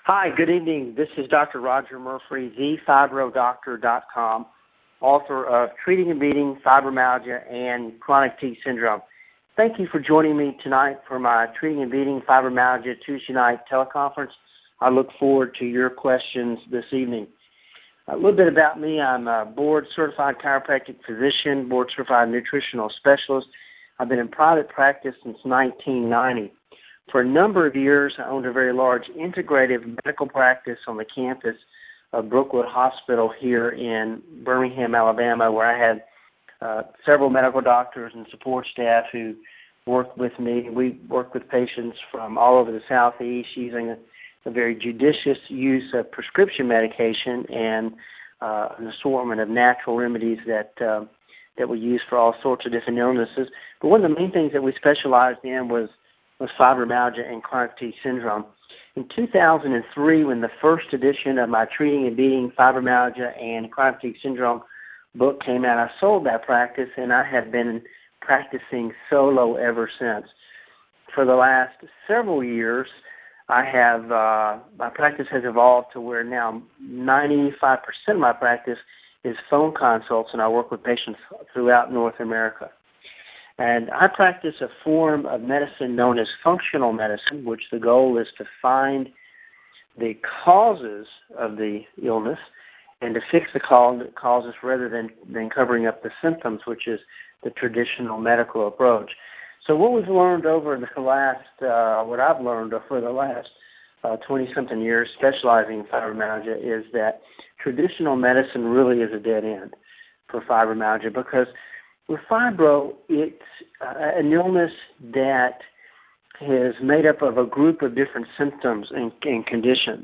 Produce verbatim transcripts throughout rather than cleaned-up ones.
Hi, good evening. This is Doctor Roger Murphy, the fibro doctor dot com, author of Treating and Beating Fibromyalgia and Chronic T Syndrome. Thank you for joining me tonight for my Treating and Beating Fibromyalgia Tuesday night teleconference. I look forward to your questions this evening. A little bit about me. I'm a board-certified chiropractic physician, board-certified nutritional specialist. I've been in private practice since nineteen ninety. For a number of years, I owned a very large integrative medical practice on the campus of Brookwood Hospital here in Birmingham, Alabama, where I had uh, several medical doctors and support staff who worked with me. We worked with patients from all over the Southeast using a, a very judicious use of prescription medication and uh, an assortment of natural remedies that uh, that we use for all sorts of different illnesses. But one of the main things that we specialized in was was fibromyalgia and chronic T syndrome. In two thousand three, when the first edition of my Treating and Beating Fibromyalgia and Chronic T Syndrome book came out, I sold that practice, and I have been practicing solo ever since. For the last several years, I have uh, my practice has evolved to where now ninety-five percent of my practice is phone consults, and I work with patients throughout North America. And I practice a form of medicine known as functional medicine, which the goal is to find the causes of the illness and to fix the causes rather than, than covering up the symptoms, which is the traditional medical approach. So what we've learned over the last, uh, what I've learned over the last uh, twenty-something years specializing in fibromyalgia is that traditional medicine really is a dead end for fibromyalgia, because with fibro, it's uh, an illness that is made up of a group of different symptoms and, and conditions.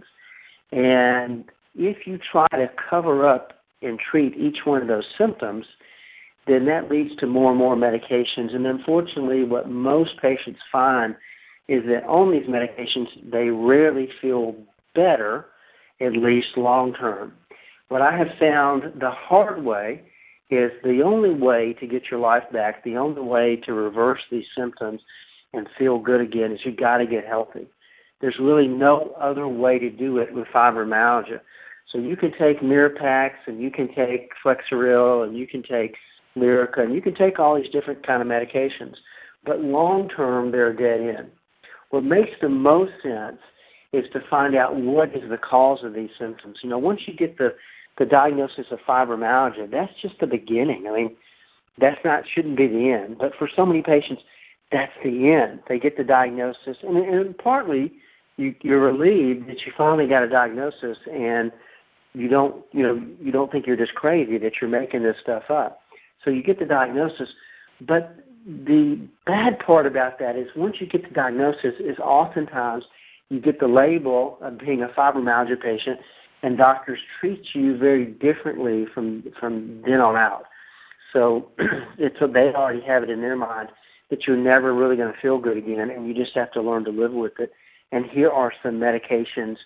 And if you try to cover up and treat each one of those symptoms, then that leads to more and more medications. And unfortunately, what most patients find is that on these medications, they rarely feel better, at least long term. What I have found the hard way is the only way to get your life back, the only way to reverse these symptoms and feel good again is you've got to get healthy. There's really no other way to do it with fibromyalgia. So you can take Mirapax, and you can take Flexeril, and you can take Lyrica, and you can take all these different kind of medications. But long term, they're a dead end. What makes the most sense is to find out what is the cause of these symptoms. You know, once you get the the diagnosis of fibromyalgia, that's just the beginning. I mean, that's not, shouldn't be the end. But for so many patients, that's the end. They get the diagnosis, and, and partly you, you're relieved that you finally got a diagnosis, and you don't, you know, you don't think you're just crazy that you're making this stuff up. So you get the diagnosis, but the bad part about that is once you get the diagnosis is oftentimes you get the label of being a fibromyalgia patient, and doctors treat you very differently from from then on out. So it's so they already have it in their mind that you're never really going to feel good again, and you just have to learn to live with it. And here are some medications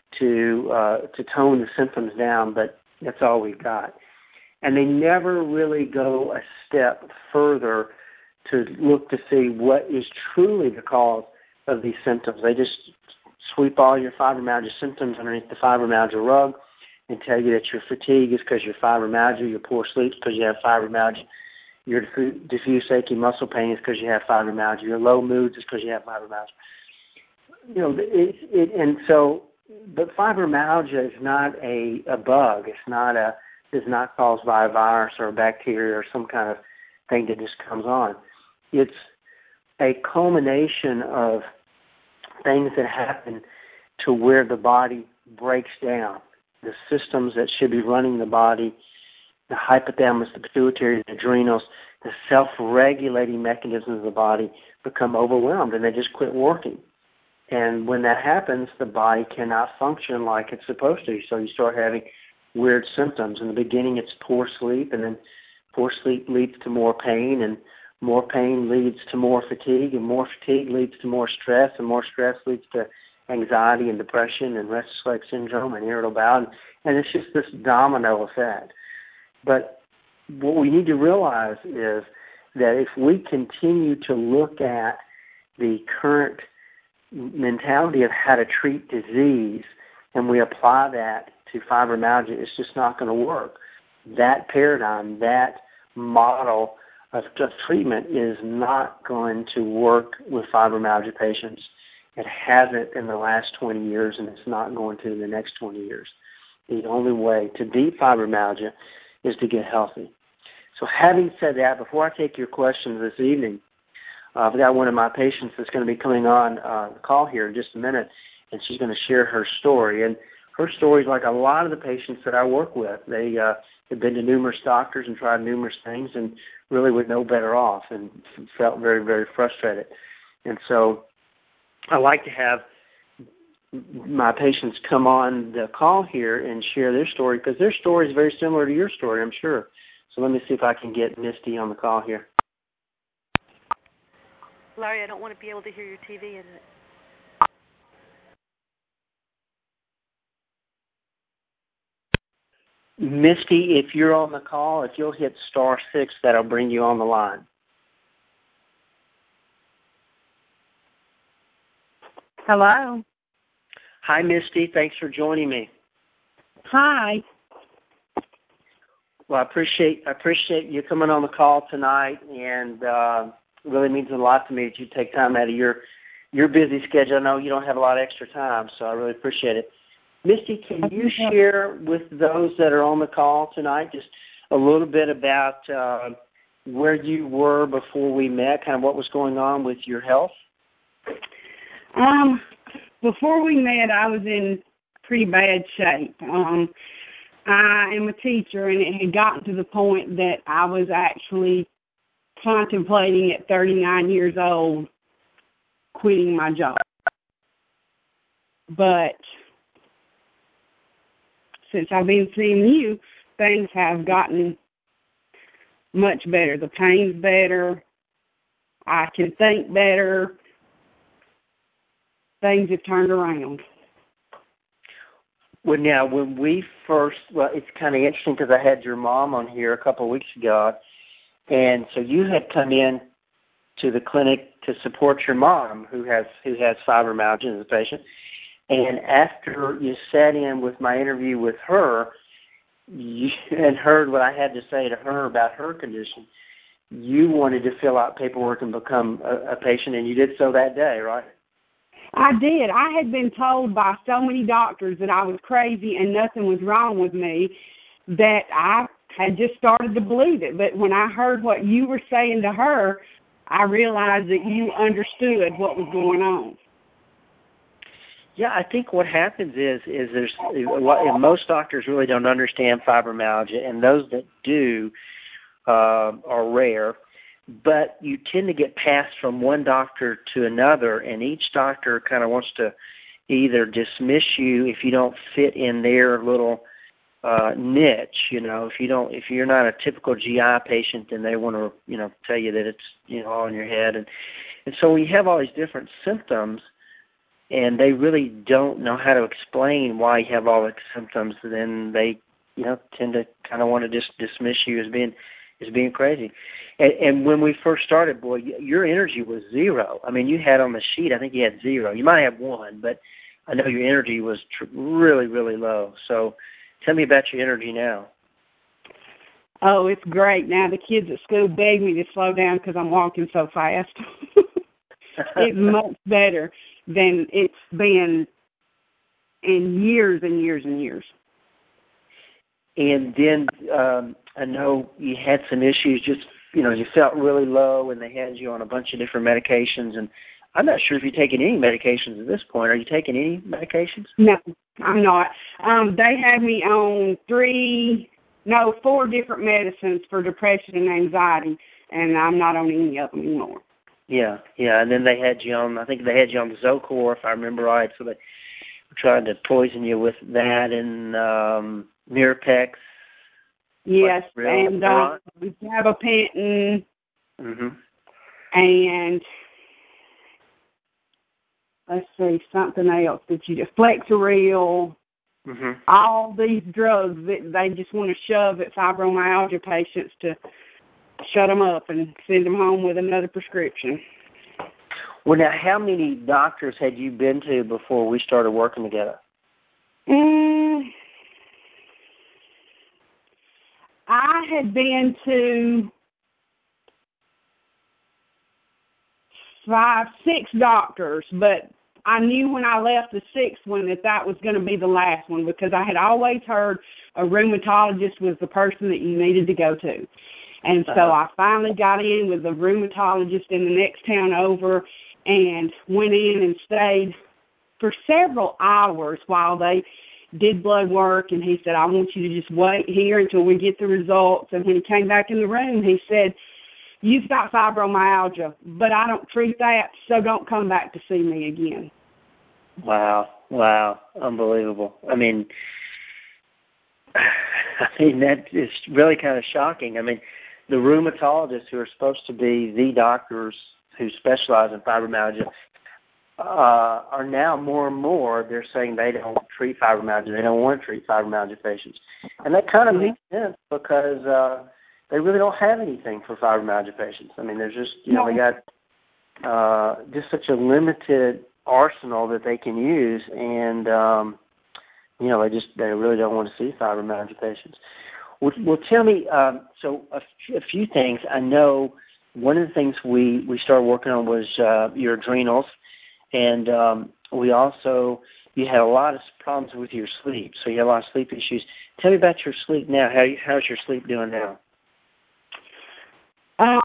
to uh, to tone the symptoms down, but that's all we've got. And they never really go a step further to look to see what is truly the cause of these symptoms. They just sweep all your fibromyalgia symptoms underneath the fibromyalgia rug and tell you that your fatigue is because you're fibromyalgia, your poor sleep is because you have fibromyalgia, your diffuse achy muscle pain is because you have fibromyalgia, your low moods is because you have fibromyalgia. You know, it, it, and so, but fibromyalgia is not a, a bug. It's not a, is not caused by a virus or a bacteria or some kind of thing that just comes on. It's a culmination of things that happen to where the body breaks down. The systems that should be running the body, the hypothalamus, the pituitary, the adrenals, the self-regulating mechanisms of the body become overwhelmed and they just quit working. And when that happens, the body cannot function like it's supposed to. So you start having weird symptoms. In the beginning, it's poor sleep, and then poor sleep leads to more pain, and more pain leads to more fatigue, and more fatigue leads to more stress, and more stress leads to anxiety and depression and restless leg syndrome and irritable bowel. And it's just this domino effect. But what we need to realize is that if we continue to look at the current mentality of how to treat disease and we apply that to fibromyalgia, it's just not going to work. That paradigm, that model of, of treatment is not going to work with fibromyalgia patients. It hasn't in the last twenty years, and it's not going to in the next twenty years. The only way to beat fibromyalgia is to get healthy. So having said that, before I take your questions this evening, uh, I've got one of my patients that's going to be coming on uh, the call here in just a minute, and she's going to share her story. And her story is like a lot of the patients that I work with. They uh, have been to numerous doctors and tried numerous things and really were no better off and felt very, very frustrated. And so I like to have my patients come on the call here and share their story, because their story is very similar to your story, I'm sure. So let me see if I can get Misty on the call here. Larry, I don't want to be able to hear your T V, is it? Misty, if you're on the call, if you'll hit star six, that'll bring you on the line. Hello. Hi, Misty. Thanks for joining me. Hi. Well, I appreciate I appreciate you coming on the call tonight, and uh, it really means a lot to me that you take time out of your your busy schedule. I know you don't have a lot of extra time, so I really appreciate it. Misty, can you share with those that are on the call tonight just a little bit about uh, where you were before we met, kind of what was going on with your health? Um, before we met, I was in pretty bad shape. Um, I am a teacher, and it had gotten to the point that I was actually contemplating at thirty-nine years old quitting my job. But since I've been seeing you, things have gotten much better. The pain's better. I can think better. Things have turned around. Well, now, when we first, well, it's kind of interesting because I had your mom on here a couple of weeks ago, and so you had come in to the clinic to support your mom, who has who has fibromyalgia as a patient. And after you sat in with my interview with her, you, and heard what I had to say to her about her condition, you wanted to fill out paperwork and become a, a patient, and you did so that day, right? I did. I had been told by so many doctors that I was crazy and nothing was wrong with me that I had just started to believe it. But when I heard what you were saying to her, I realized that you understood what was going on. Yeah, I think what happens is is there's most doctors really don't understand fibromyalgia, and those that do uh, are rare. But you tend to get passed from one doctor to another, and each doctor kind of wants to either dismiss you if you don't fit in their little uh, niche. You know, if you don't, if you're not a typical G I patient, then they want to, you know, tell you that it's, you know, all in your head, and and so we have all these different symptoms, and they really don't know how to explain why you have all the symptoms. Then they, you know, tend to kind of want to just dismiss you as being as being crazy. And, and when we first started, boy, your energy was zero. I mean, you had on the sheet, I think you had zero. You might have one, but I know your energy was tr- really, really low. So tell me about your energy now. Oh, it's great. Now the kids at school beg me to slow down because I'm walking so fast. It's much better than it's been in years and years and years. And then um, I know you had some issues, just, you know, you felt really low, and they had you on a bunch of different medications. And I'm not sure if you're taking any medications at this point. Are you taking any medications? No, I'm not. Um, they had me on three, no, four different medicines for depression and anxiety, and I'm not on any of them anymore. Yeah, yeah, and then they had you on, I think they had you on Zocor, if I remember right, so they were trying to poison you with that, and um, Mirapex. Yes, and uh, gabapentin, mm-hmm. and let's see, something else that you just, Flexeril, mm-hmm. all these drugs that they just want to shove at fibromyalgia patients to shut them up and send them home with another prescription. Well, now, how many doctors had you been to before we started working together? Mm, I had been to five, six doctors, but I knew when I left the sixth one that that was going to be the last one, because I had always heard a rheumatologist was the person that you needed to go to. And so uh-huh. I finally got in with a rheumatologist in the next town over and went in and stayed for several hours while they did blood work. And he said, I want you to just wait here until we get the results. And when he came back in the room, he said, you've got fibromyalgia, but I don't treat that, so don't come back to see me again. Wow. Wow. Unbelievable. I mean, I mean, that is really kind of shocking. I mean, the rheumatologists who are supposed to be the doctors who specialize in fibromyalgia uh, are now more and more, they're saying they don't treat fibromyalgia. They don't want to treat fibromyalgia patients. And that kind of mm-hmm. makes sense because uh, they really don't have anything for fibromyalgia patients. I mean, there's just, you know, they got uh, just such a limited arsenal that they can use, and, um, you know, they just, they really don't want to see fibromyalgia patients. Well, well tell me, um, so a, f- a few things. I know one of the things we, we started working on was uh, your adrenals, and um, we also, you had a lot of problems with your sleep, so you had a lot of sleep issues. Tell me about your sleep now. How How's your sleep doing now? Um,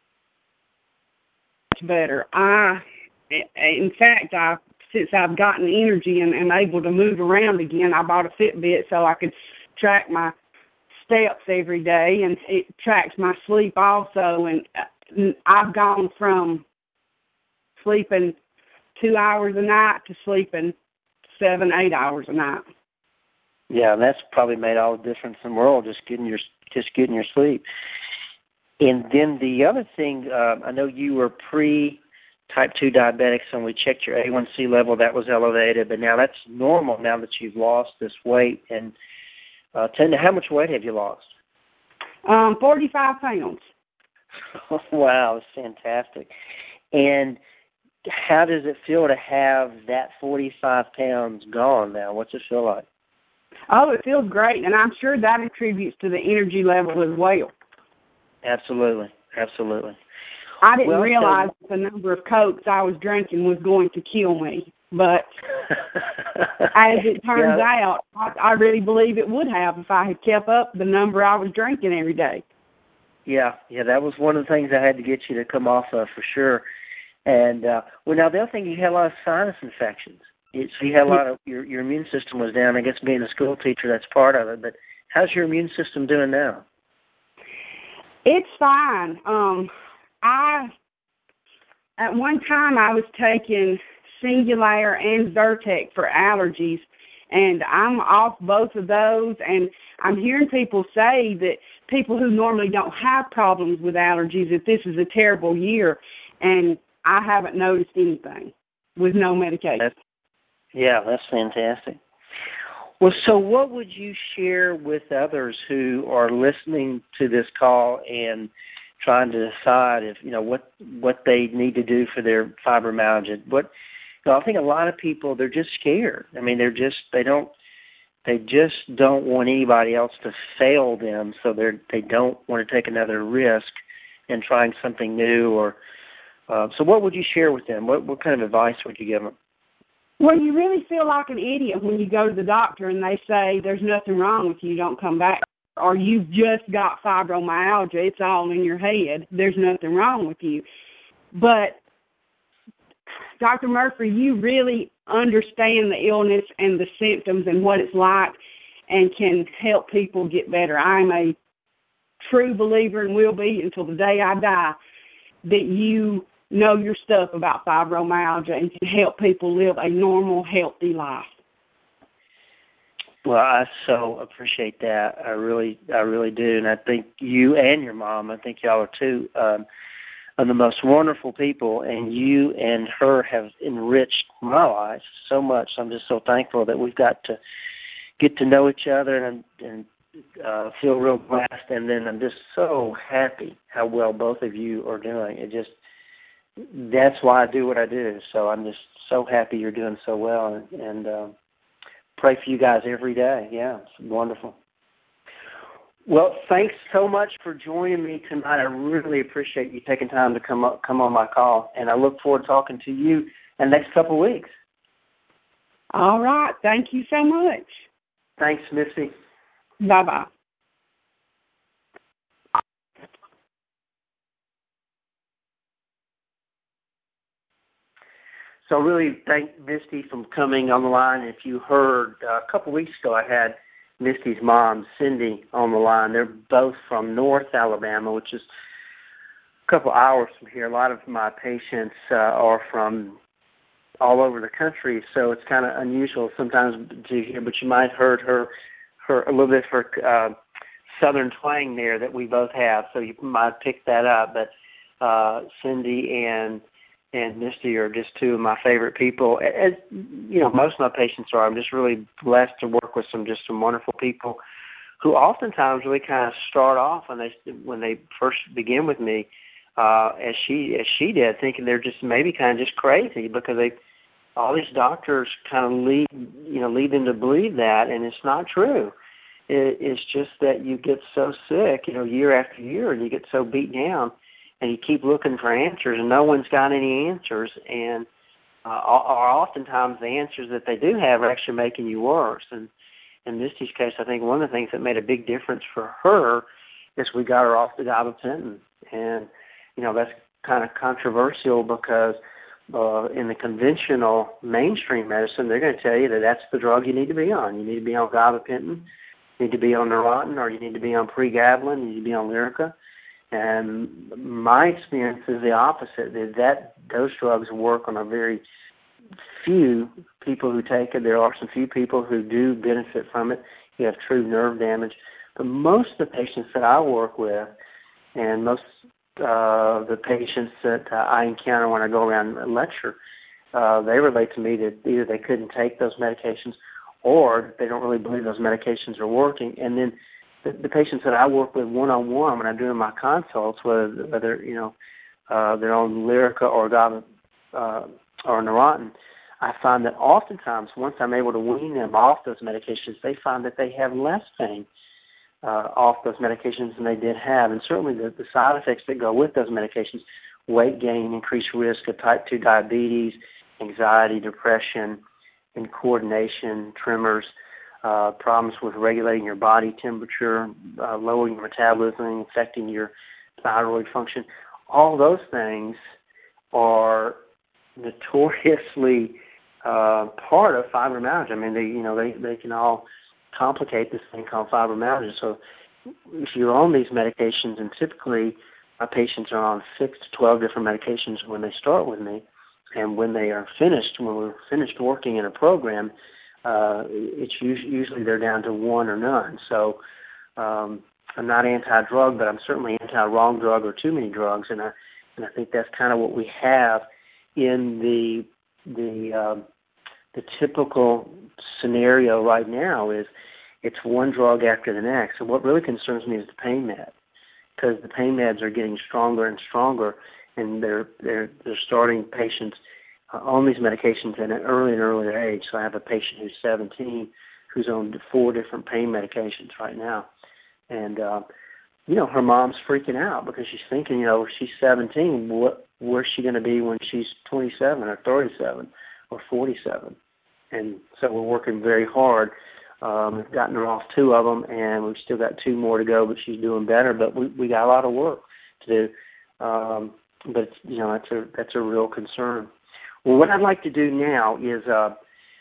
much better. I, in fact, I since I've gotten energy and am able to move around again, I bought a Fitbit so I could track my steps every day, and it tracks my sleep also. And I've gone from sleeping two hours a night to sleeping seven, eight hours a night. Yeah, and that's probably made all the difference in the world, just getting your just getting your sleep. And then the other thing, uh, I know you were pre-type two diabetic, so when we checked your A one C level, that was elevated, but now that's normal now that you've lost this weight. And uh, tell me, how much weight have you lost? Um, forty-five pounds. Wow, that's fantastic. And how does it feel to have that forty-five pounds gone now? What's it feel like? Oh, it feels great, and I'm sure that attributes to the energy level as well. Absolutely, absolutely. I didn't well, realize so, the number of Cokes I was drinking was going to kill me, but as it turns yeah. out, I, I really believe it would have if I had kept up the number I was drinking every day. Yeah, yeah, that was one of the things I had to get you to come off of for sure. And, uh, well, now the other thing, you had a lot of sinus infections. It, so you had a lot of, your, your immune system was down. I guess being a school teacher, that's part of it. But how's your immune system doing now? It's fine. Um, I, at one time, I was taking Singulair and Zyrtec for allergies, and I'm off both of those. And I'm hearing people say that people who normally don't have problems with allergies, that this is a terrible year, and I haven't noticed anything with no medication. That's, yeah, that's fantastic. Well, so what would you share with others who are listening to this call and trying to decide if, you know, what what they need to do for their fibromyalgia? What, you know, I think a lot of people, they're just scared. I mean, they're just, they don't, they just don't want anybody else to fail them, so they're, they don't want to take another risk in trying something new. Or uh, so what would you share with them? What, what kind of advice would you give them? Well, you really feel like an idiot when you go to the doctor and they say there's nothing wrong with you, don't come back. Or you've just got fibromyalgia, it's all in your head, there's nothing wrong with you. But, Doctor Murphy, you really understand the illness and the symptoms and what it's like and can help people get better. I'm a true believer and will be until the day I die that you know your stuff about fibromyalgia and can help people live a normal, healthy life. Well, I so appreciate that. I really, I really do, and I think you and your mom, I think y'all are too, um, are the most wonderful people, and you and her have enriched my life so much. I'm just so thankful that we've got to get to know each other and and uh, feel real blessed. And then I'm just so happy how well both of you are doing. It just That's why I do what I do. So I'm just so happy you're doing so well. And, and uh, pray for you guys every day. Yeah, it's wonderful. Well, thanks so much for joining me tonight. I really appreciate you taking time to come up, come on my call, and I look forward to talking to you in the next couple of weeks. All right. Thank you so much. Thanks, Missy. Bye-bye. So I really thank Misty for coming on the line. If you heard, uh, a couple of weeks ago I had Misty's mom, Cindy, on the line. They're both from North Alabama, which is a couple hours from here. A lot of my patients uh, are from all over the country, so it's kind of unusual sometimes to hear, but you might have heard her, her a little bit of her uh, southern twang there that we both have, so you might pick that up. But uh, Cindy and and Misty are just two of my favorite people. As you know, most of my patients are. I'm just really blessed to work with some just some wonderful people who oftentimes really kind of start off when they when they first begin with me, uh, as she as she did, thinking they're just maybe kind of just crazy because they all these doctors kind of lead you know lead them to believe that, and it's not true. It, it's just that you get so sick, you know, year after year, and you get so beat down. And you keep looking for answers, and no one's got any answers. And uh, or oftentimes the answers that they do have are actually making you worse. And in Misty's case, I think one of the things that made a big difference for her is we got her off the gabapentin. And, you know, that's kind of controversial because uh, in the conventional mainstream medicine, they're going to tell you that that's the drug you need to be on. You need to be on gabapentin, you need to be on Neurontin, or you need to be on pregabalin, you need to be on Lyrica. And my experience is the opposite, that, that those drugs work on a very few people who take it. There are some few people who do benefit from it. You have true nerve damage. But most of the patients that I work with and most of uh, the patients that uh, I encounter when I go around and lecture, uh, they relate to me that either they couldn't take those medications or they don't really believe those medications are working. And then The, the patients that I work with one-on-one when I'm doing my consults, whether, whether you know, uh, they're on Lyrica or Gaba, uh, or Neurontin, I find that oftentimes once I'm able to wean them off those medications, they find that they have less pain uh, off those medications than they did have. And certainly the, the side effects that go with those medications, weight gain, increased risk of type two diabetes, anxiety, depression, incoordination, tremors, Uh, problems with regulating your body temperature, uh, lowering your metabolism, affecting your thyroid function. All those things are notoriously uh, part of fibromyalgia. I mean, they you know they, they can all complicate this thing called fibromyalgia. So if you're on these medications, and typically my patients are on six to twelve different medications when they start with me, and when they are finished, when we're finished working in a program, Uh, it's usually they're down to one or none. So um, I'm not anti-drug, but I'm certainly anti-wrong drug or too many drugs, and I and I think that's kind of what we have in the the um, the typical scenario right now. Is it's one drug after the next. And what really concerns me is the pain med, because the pain meds are getting stronger and stronger, and they're they're they're starting patients on these medications at an early and earlier age. So I have a patient who's seventeen who's on four different pain medications right now. And, uh, you know, her mom's freaking out because she's thinking, you know, she's seventeen, what, where's she going to be when she's twenty-seven or thirty-seven or forty-seven? And so we're working very hard. Um, we've gotten her off two of them, and we've still got two more to go, but she's doing better. But we, we got a lot of work to do. Um, but, you know, that's a, that's a real concern. Well, what I'd like to do now is uh,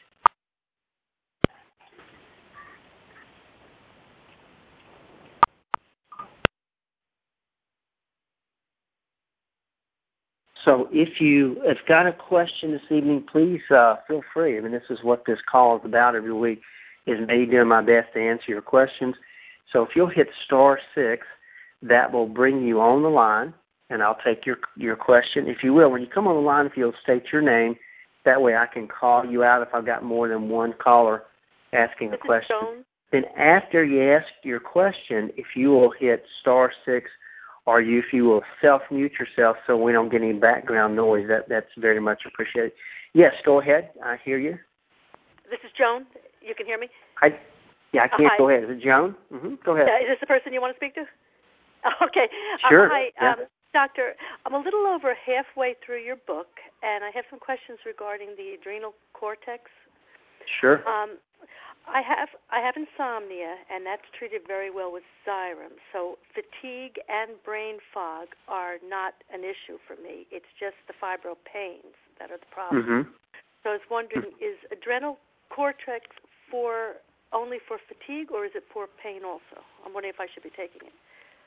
so if you have got a question this evening, please uh, feel free. I mean, this is what this call is about every week, is me doing my best to answer your questions. So if you'll hit star six, that will bring you on the line, and I'll take your your question. If you will, when you come on the line, if you'll state your name, that way I can call you out if I've got more than one caller asking a question. Joan. Then after you ask your question, if you will hit star six, or you, if you will self-mute yourself so we don't get any background noise, that, that's very much appreciated. Yes, go ahead. I hear you. This is Joan. You can hear me? I, yeah, I can't. Uh, go ahead. Is it Joan? Mm-hmm. Go ahead. Uh, is this the person you want to speak to? Okay. Sure. Uh, hi, yeah. um, Doctor. I'm a little over halfway through your book, and I have some questions regarding the adrenal cortex. Sure. Um, I have I have insomnia, and that's treated very well with Xyrem. So fatigue and brain fog are not an issue for me. It's just the fibro pains that are the problem. Mm-hmm. So I was wondering, is adrenal cortex for only for fatigue, or is it for pain also? I'm wondering if I should be taking it.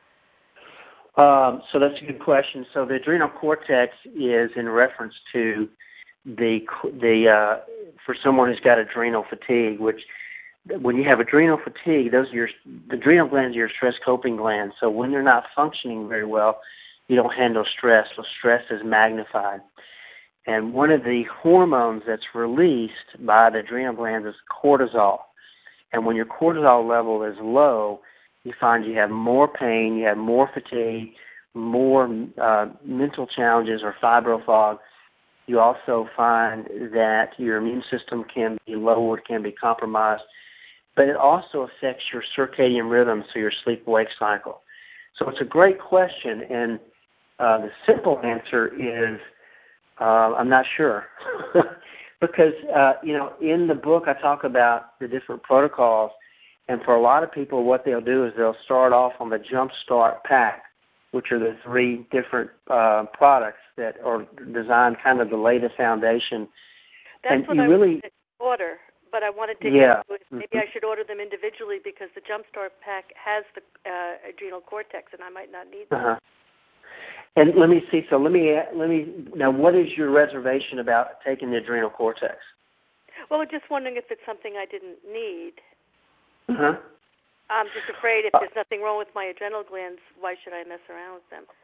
Um, so that's a good question. So the adrenal cortex is in reference to the the uh, for someone who's got adrenal fatigue, which when you have adrenal fatigue, those are your the adrenal glands are your stress coping glands. So when they're not functioning very well, you don't handle stress. So stress is magnified. And one of the hormones that's released by the adrenal glands is cortisol. And when your cortisol level is low, you find you have more pain, you have more fatigue, more uh, mental challenges or fibro fog. You also find that your immune system can be lowered, can be compromised. But it also affects your circadian rhythm, so your sleep-wake cycle. So it's a great question, and uh, the simple answer is uh, I'm not sure. Because, uh, you know, in the book I talk about the different protocols, and for a lot of people what they'll do is they'll start off on the Jump Start Pack, which are the three different uh, products that are designed kind of to lay the foundation. That's and what you I really, wanted to order, but I wanted to yeah. hear if maybe mm-hmm. I should order them individually because the Jump Start Pack has the uh, adrenal cortex, and I might not need them. Uh-huh. And let me see. So let me let me now. What is your reservation about taking the adrenal cortex? Well, I'm just wondering if it's something I didn't need. Uh-huh. I'm just afraid if there's nothing wrong with my adrenal glands, why should I mess around with them?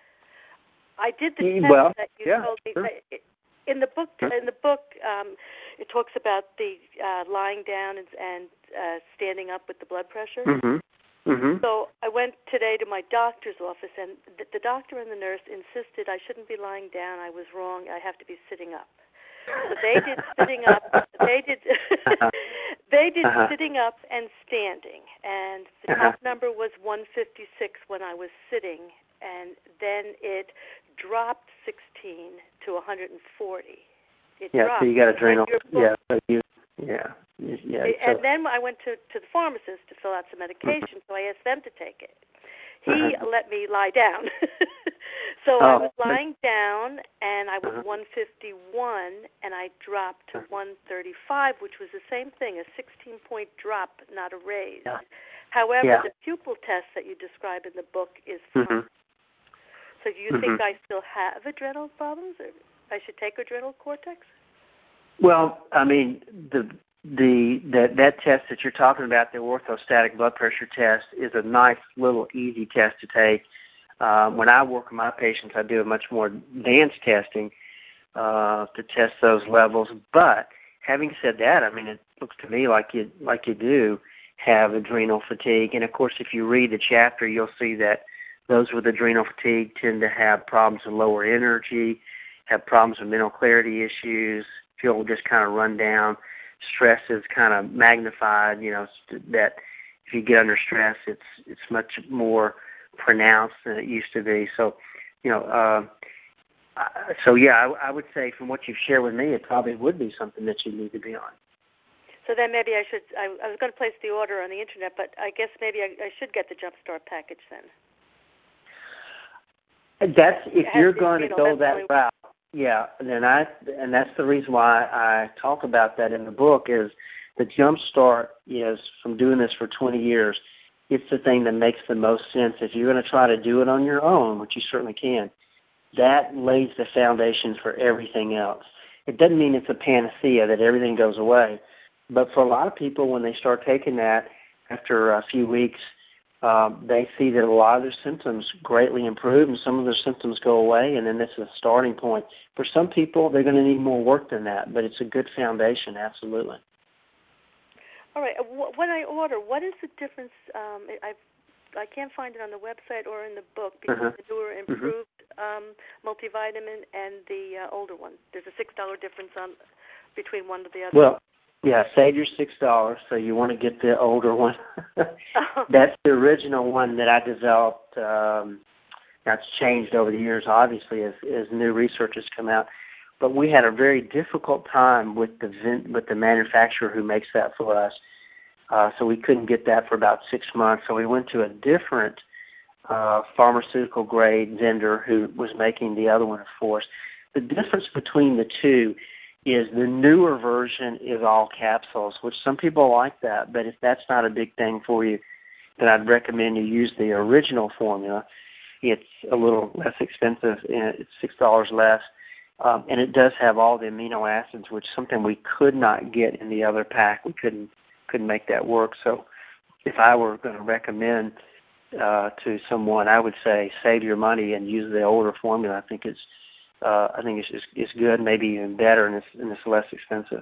I did the test well, that you yeah, told me. Sure. In the book, Sure. in the book, um, it talks about the uh, lying down and, and uh, standing up with the blood pressure. Mm-hmm. Mm-hmm. So I went today to my doctor's office, and the, the doctor and the nurse insisted I shouldn't be lying down. I was wrong. I have to be sitting up. So they did sitting up. They did. uh-huh. They did uh-huh. sitting up and standing, and the uh-huh. top number was one fifty-six when I was sitting, and then it dropped sixteen to one forty. It yeah, dropped. so you got adrenal. Yeah, so you, yeah, yeah. And so. then I went to, to the pharmacist to fill out some medication, mm-hmm. so I asked them to take it. He uh-huh. let me lie down. so oh. I was lying down, and I was uh-huh. one fifty-one, and I dropped to one thirty-five, which was the same thing, a sixteen-point drop, not a raise. Yeah. However, yeah. the pupil test that you describe in the book is fine. Mm-hmm. So do you mm-hmm. think I still have adrenal problems, or I should take adrenal cortex? Well, I mean, the the that that test that you're talking about, the orthostatic blood pressure test, is a nice little easy test to take. Uh, when I work with my patients, I do a much more advanced testing uh, to test those levels. But having said that, I mean, it looks to me like you like you do have adrenal fatigue. And of course, if you read the chapter, you'll see that those with adrenal fatigue tend to have problems with lower energy, have problems with mental clarity issues, feel just kind of run down. Stress is kind of magnified, you know, that if you get under stress, it's it's much more pronounced than it used to be. So, you know, uh, so yeah, I, I would say from what you've shared with me, it probably would be something that you need to be on. So then maybe I should, I, I was going to place the order on the internet, but I guess maybe I, I should get the Jump Start package then. That's, if you're going to go that route, yeah, and then I and that's the reason why I talk about that in the book is the Jump Start is, from doing this for twenty years, it's the thing that makes the most sense. If you're going to try to do it on your own, which you certainly can, that lays the foundation for everything else. It doesn't mean it's a panacea that everything goes away, but for a lot of people, when they start taking that after a few weeks, Um, they see that a lot of their symptoms greatly improve and some of their symptoms go away, and then this is a starting point. For some people, they're going to need more work than that, but it's a good foundation, absolutely. All right. When I order, what is the difference? Um, I I can't find it on the website or in the book between uh-huh. the newer improved mm-hmm. um, multivitamin and the uh, older one. There's a six dollar difference on between one to the other. Well, Yeah, save your six dollars. So you want to get the older one. That's the original one that I developed. Um, that's changed over the years, obviously, as, as new research has come out. But we had a very difficult time with the with the manufacturer who makes that for us. Uh, so we couldn't get that for about six months. So we went to a different uh, pharmaceutical grade vendor who was making the other one for us. The difference between the two is the newer version is all capsules, which some people like that. But if that's not a big thing for you, then I'd recommend you use the original formula. It's a little less expensive, and it's six dollars less. Um, and it does have all the amino acids, which is something we could not get in the other pack. We couldn't couldn't make that work. So if I were going to recommend uh, to someone, I would say save your money and use the older formula. I think it's uh, I think it's, it's it's good, maybe even better, and it's and it's less expensive.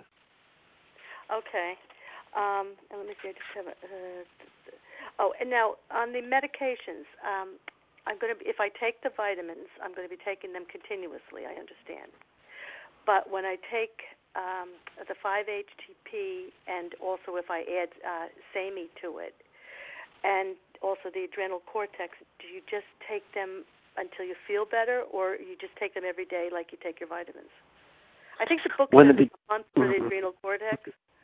Okay. Um, and let me see. I just have a, uh, oh, and now on the medications. Um, I'm going to, if I take the vitamins, I'm going to be taking them continuously, I understand. But when I take um, the five H T P and also if I add uh, SAMe to it, and also the adrenal cortex, do you just take them until you feel better, or you just take them every day like you take your vitamins? I think the book When says the, a month for the adrenal cortex.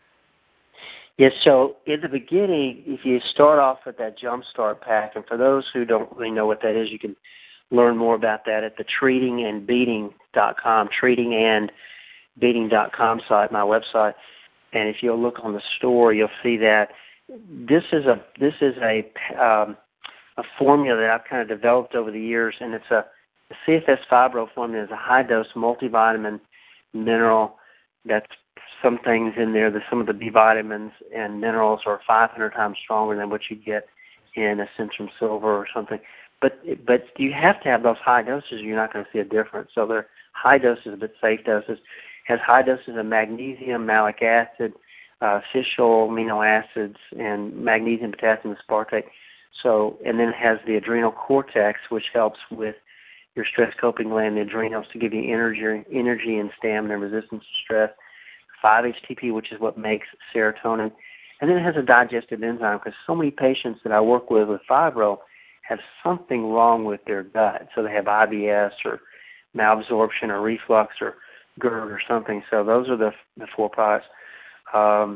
Yes, so in the beginning, if you start off with that Jumpstart pack, and for those who don't really know what that is, you can learn more about that at the treating and beating dot com, treating and beating dot com site, my website. And if you'll look on the store, you'll see that this is a this is a um, a formula that I've kind of developed over the years, and it's a the C F S Fibro formula is a high dose multivitamin mineral that's some things in there, the, some of the B vitamins and minerals are five hundred times stronger than what you get in a Centrum Silver or something. But but you have to have those high doses or you're not going to see a difference. So they're high doses but safe doses. Has high doses of magnesium, malic acid, uh, fish oil, amino acids, and magnesium, potassium, aspartate. So, and then it has the adrenal cortex, which helps with your stress coping gland, the adrenals, to give you energy, energy and stamina, resistance to stress. five H T P, which is what makes serotonin. And then it has a digestive enzyme because so many patients that I work with with fibro have something wrong with their gut. So they have I B S or malabsorption or reflux or GERD or something. So those are the, the four products. Um,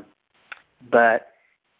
but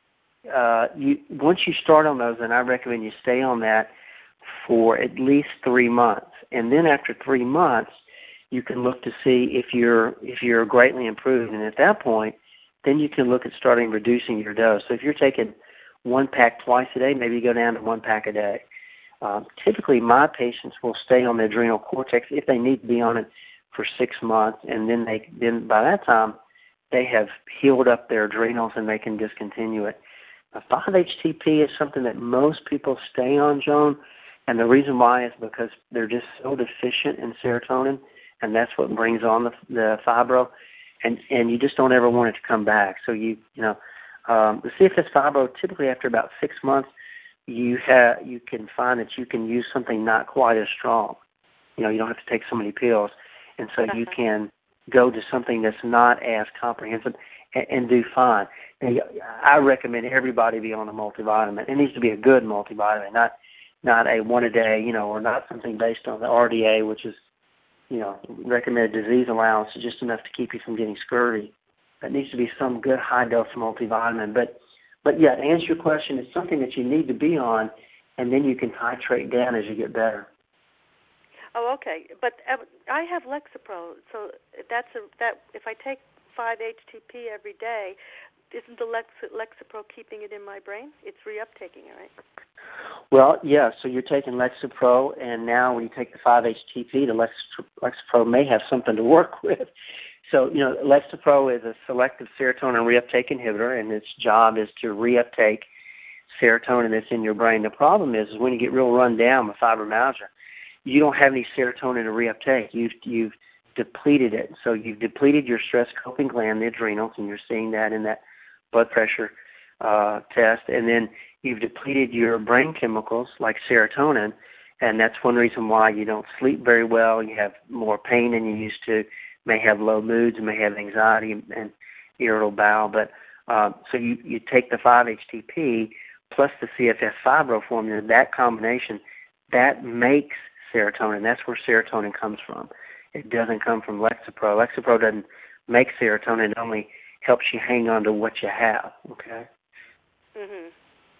uh, you, once you start on those, then I recommend you stay on that for at least three months. And then after three months, you can look to see if you're if you're greatly improved, and at that point, then you can look at starting reducing your dose. So if you're taking one pack twice a day, maybe you go down to one pack a day. Um, typically, my patients will stay on the adrenal cortex if they need to be on it for six months, and then they then by that time they have healed up their adrenals and they can discontinue it. Now, five H T P is something that most people stay on, Joan, and the reason why is because they're just so deficient in serotonin. And that's what brings on the, the fibro, and and you just don't ever want it to come back. So you you know um, the C F S Fibro, typically after about six months, you have you can find that you can use something not quite as strong. You know, you don't have to take so many pills, and so you can go to something that's not as comprehensive and, and do fine. And I recommend everybody be on a multivitamin. It needs to be a good multivitamin, not not a one a day, you know, or not something based on the R D A, which is you know, recommended disease allowance is just enough to keep you from getting scurvy. That needs to be some good high-dose multivitamin. But, but yeah, to answer your question, it's something that you need to be on, and then you can titrate down as you get better. Oh, okay. But uh, I have Lexapro, so that's a, that. If I take five H T P every day, isn't the Lex, Lexapro keeping it in my brain? It's reuptaking it, right? Well, yeah, so you're taking Lexapro, and now when you take the five H T P, the Lex, Lexapro may have something to work with. So, you know, Lexapro is a selective serotonin reuptake inhibitor, and its job is to reuptake serotonin that's in your brain. The problem is, is when you get real run down with fibromyalgia, you don't have any serotonin to reuptake. You've, you've depleted it. So you've depleted your stress coping gland, the adrenals, and you're seeing that in that blood pressure uh, test, and then you've depleted your brain chemicals like serotonin, and that's one reason why you don't sleep very well. You have more pain than you used to, may have low moods, may have anxiety, and irritable bowel. But uh, so you, you take the five H T P plus the C F F Fibro formula, that combination, that makes serotonin. That's where serotonin comes from. It doesn't come from Lexapro. Lexapro doesn't make serotonin. It only helps you hang on to what you have, okay? Mhm.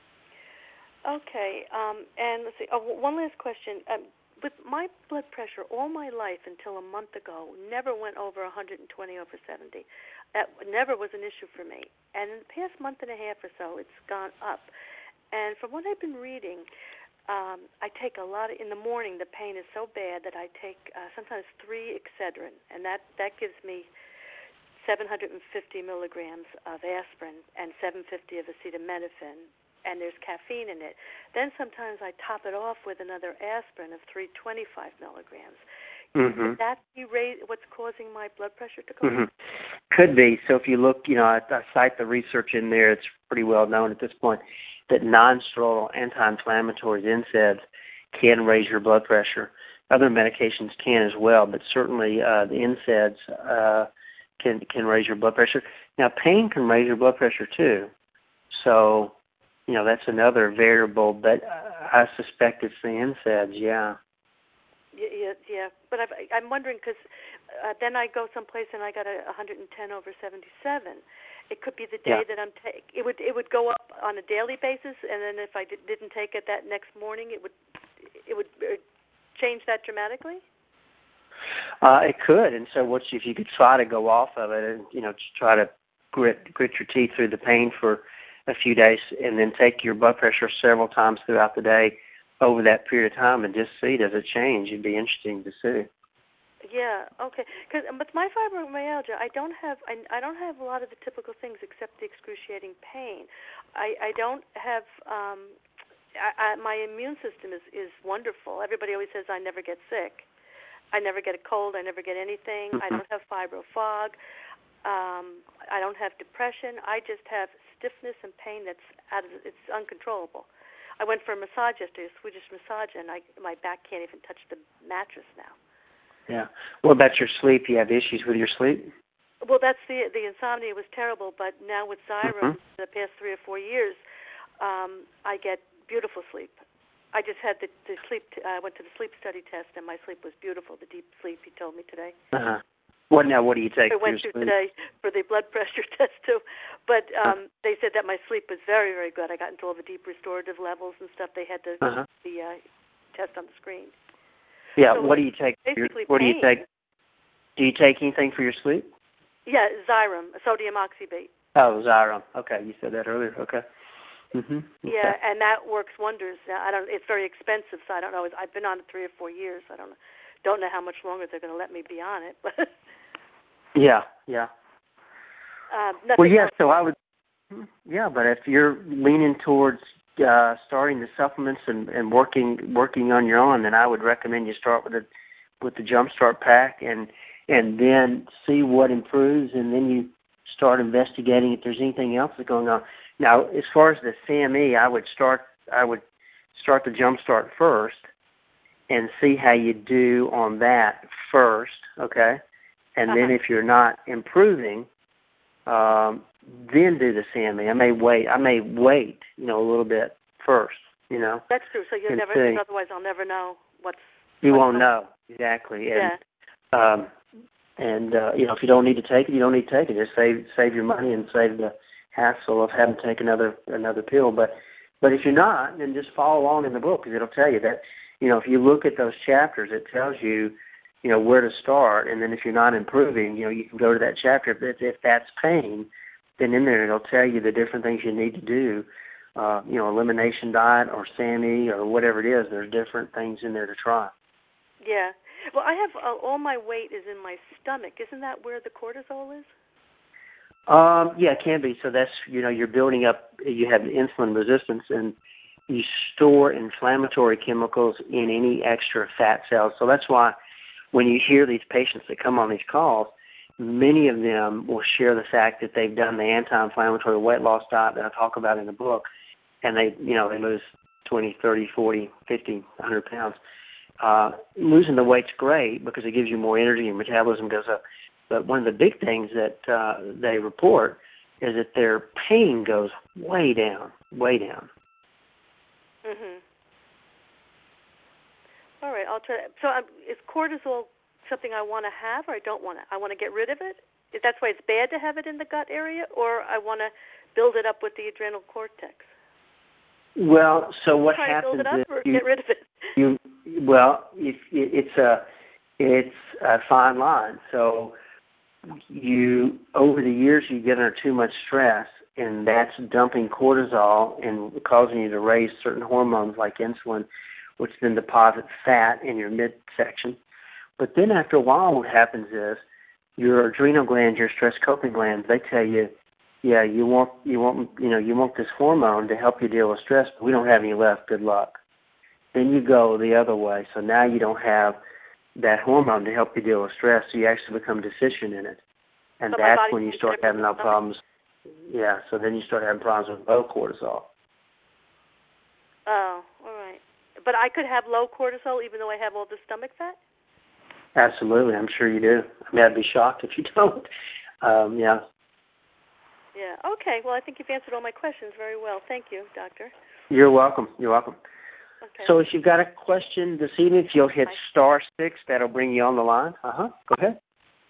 Okay, um, and let's see, oh, one last question. Um, with my blood pressure all my life until a month ago, never went over one hundred twenty over seventy. That never was an issue for me. And in the past month and a half or so, it's gone up. And from what I've been reading, um, I take a lot of, in the morning, the pain is so bad that I take uh, sometimes three Excedrin, and that, that gives me seven hundred fifty milligrams of aspirin and seven hundred fifty of acetaminophen, and there's caffeine in it. Then sometimes I top it off with another aspirin of three hundred twenty-five milligrams. Mm-hmm. Could that be ra- what's causing my blood pressure to go mm-hmm. up? Could be. So if you look, you know, I, I cite the research in there. It's pretty well known at this point that non-steroidal anti-inflammatories, N SAIDs, can raise your blood pressure. Other medications can as well, but certainly uh, the N SAIDs uh, can can raise your blood pressure. Now, pain can raise your blood pressure too. So, you know, that's another variable, but I suspect it's the N SAIDs, yeah. Yeah, yeah, yeah. But I've, I'm wondering because uh, then I go someplace and I got a one hundred ten over seventy-seven. It could be the day yeah. that I'm take. It would it would go up on a daily basis, and then if I did, didn't take it that next morning, it would it would uh, change that dramatically. Uh, it could, and so what if you could try to go off of it, and you know, just try to grit grit your teeth through the pain for a few days, and then take your blood pressure several times throughout the day over that period of time, and just see does it change. It'd be interesting to see. Yeah. Okay. Because with my fibromyalgia, I don't have I, I don't have a lot of the typical things except the excruciating pain. I, I don't have. Um, I, I, my immune system is, is wonderful. Everybody always says I never get sick. I never get a cold. I never get anything. Mm-hmm. I don't have fibro fog. Um, I don't have depression. I just have stiffness and pain that's out of, it's uncontrollable. I went for a massage yesterday, a Swedish massage, and I, my back can't even touch the mattress now. Yeah. What about your sleep? You have issues with your sleep? Well, that's the the insomnia was terrible, but now with Xyrem, mm-hmm. the past three or four years, um, I get beautiful sleep. I just had the, the sleep. T- I went to the sleep study test, and my sleep was beautiful. The deep sleep, he told me today. Uh-huh. What now? What do you take? I went through today for the blood pressure test too, but um, uh-huh. they said that my sleep was very, very good. I got into all the deep restorative levels and stuff. They had the uh-huh. the uh, test on the screen. Yeah. So what do you take? Basically, your, what pain. do you take? Do you take anything for your sleep? Yeah, Xyrem, sodium oxybate. Oh, Xyrem. Okay, you said that earlier. Okay. Mm-hmm. Okay. Yeah, and that works wonders. I don't. It's very expensive, so I don't know. I've been on it three or four years. I don't know. Don't know how much longer they're going to let me be on it, but. Yeah, yeah. Um, well, yeah, else. so I would, yeah, but if you're leaning towards uh, starting the supplements and, and working working on your own, then I would recommend you start with the with the Jumpstart Pack and and then see what improves, and then you start investigating if there's anything else that's going on. Now, as far as the C M E, I would start I would start the Jumpstart first and see how you do on that first, okay? And uh-huh. then if you're not improving, um, then do the C M E. I may wait. I may wait, you know, a little bit first, you know. That's true. So you'll never, see. otherwise I'll never know what's. You what's won't going. know exactly. And, yeah. Um, and uh, you know, if you don't need to take it, you don't need to take it. Just save save your money and save the hassle of having to take another another pill. But but if you're not, then just follow along in the book because it'll tell you that. You know, if you look at those chapters, it tells you. You know, where to start, and then if you're not improving, you know, you can go to that chapter. If, if that's pain, then in there it'll tell you the different things you need to do, uh, you know, elimination diet or S A M E or whatever it is. There's different things in there to try. Yeah. Well, I have, uh, all my weight is in my stomach. Isn't that where the cortisol is? Um, yeah, it can be. So that's, you know, you're building up, you have insulin resistance, and you store inflammatory chemicals in any extra fat cells. So that's why when you hear these patients that come on these calls, many of them will share the fact that they've done the anti-inflammatory weight loss diet that I talk about in the book, and they, you know, they lose twenty, thirty, forty, fifty, one hundred pounds. Uh, losing the weight's great because it gives you more energy and metabolism goes up. But one of the big things that uh, they report is that their pain goes way down, way down. Mhm. All right, I'll try. So, um, is cortisol something I want to have, or I don't want to? I want to get rid of it. Is that's why it's bad to have it in the gut area, or I want to build it up with the adrenal cortex? Well, so what Try happens to build it up is or you, get rid of it. you well, if, it's a it's a fine line. So you over the years you get under too much stress, and that's dumping cortisol and causing you to raise certain hormones like insulin, which then deposits fat in your midsection. But then after a while, what happens is your adrenal glands, your stress coping glands, they tell you, yeah, you want you want you know you want this hormone to help you deal with stress, but we don't have any left. Good luck. Then you go the other way. So now you don't have that hormone to help you deal with stress, so you actually become deficient in it, and so that's when you start having no problems. Yeah, so then you start having problems with low cortisol. Oh, all right. But I could have low cortisol even though I have all the stomach fat? Absolutely, I'm sure you do. I mean, I'd be shocked if you don't. Um, yeah. Yeah. Okay. Well, I think you've answered all my questions very well. Thank you, doctor. You're welcome. You're welcome. Okay. So if you've got a question this evening, if you'll hit star six, that'll bring you on the line. Uh-huh. Go ahead.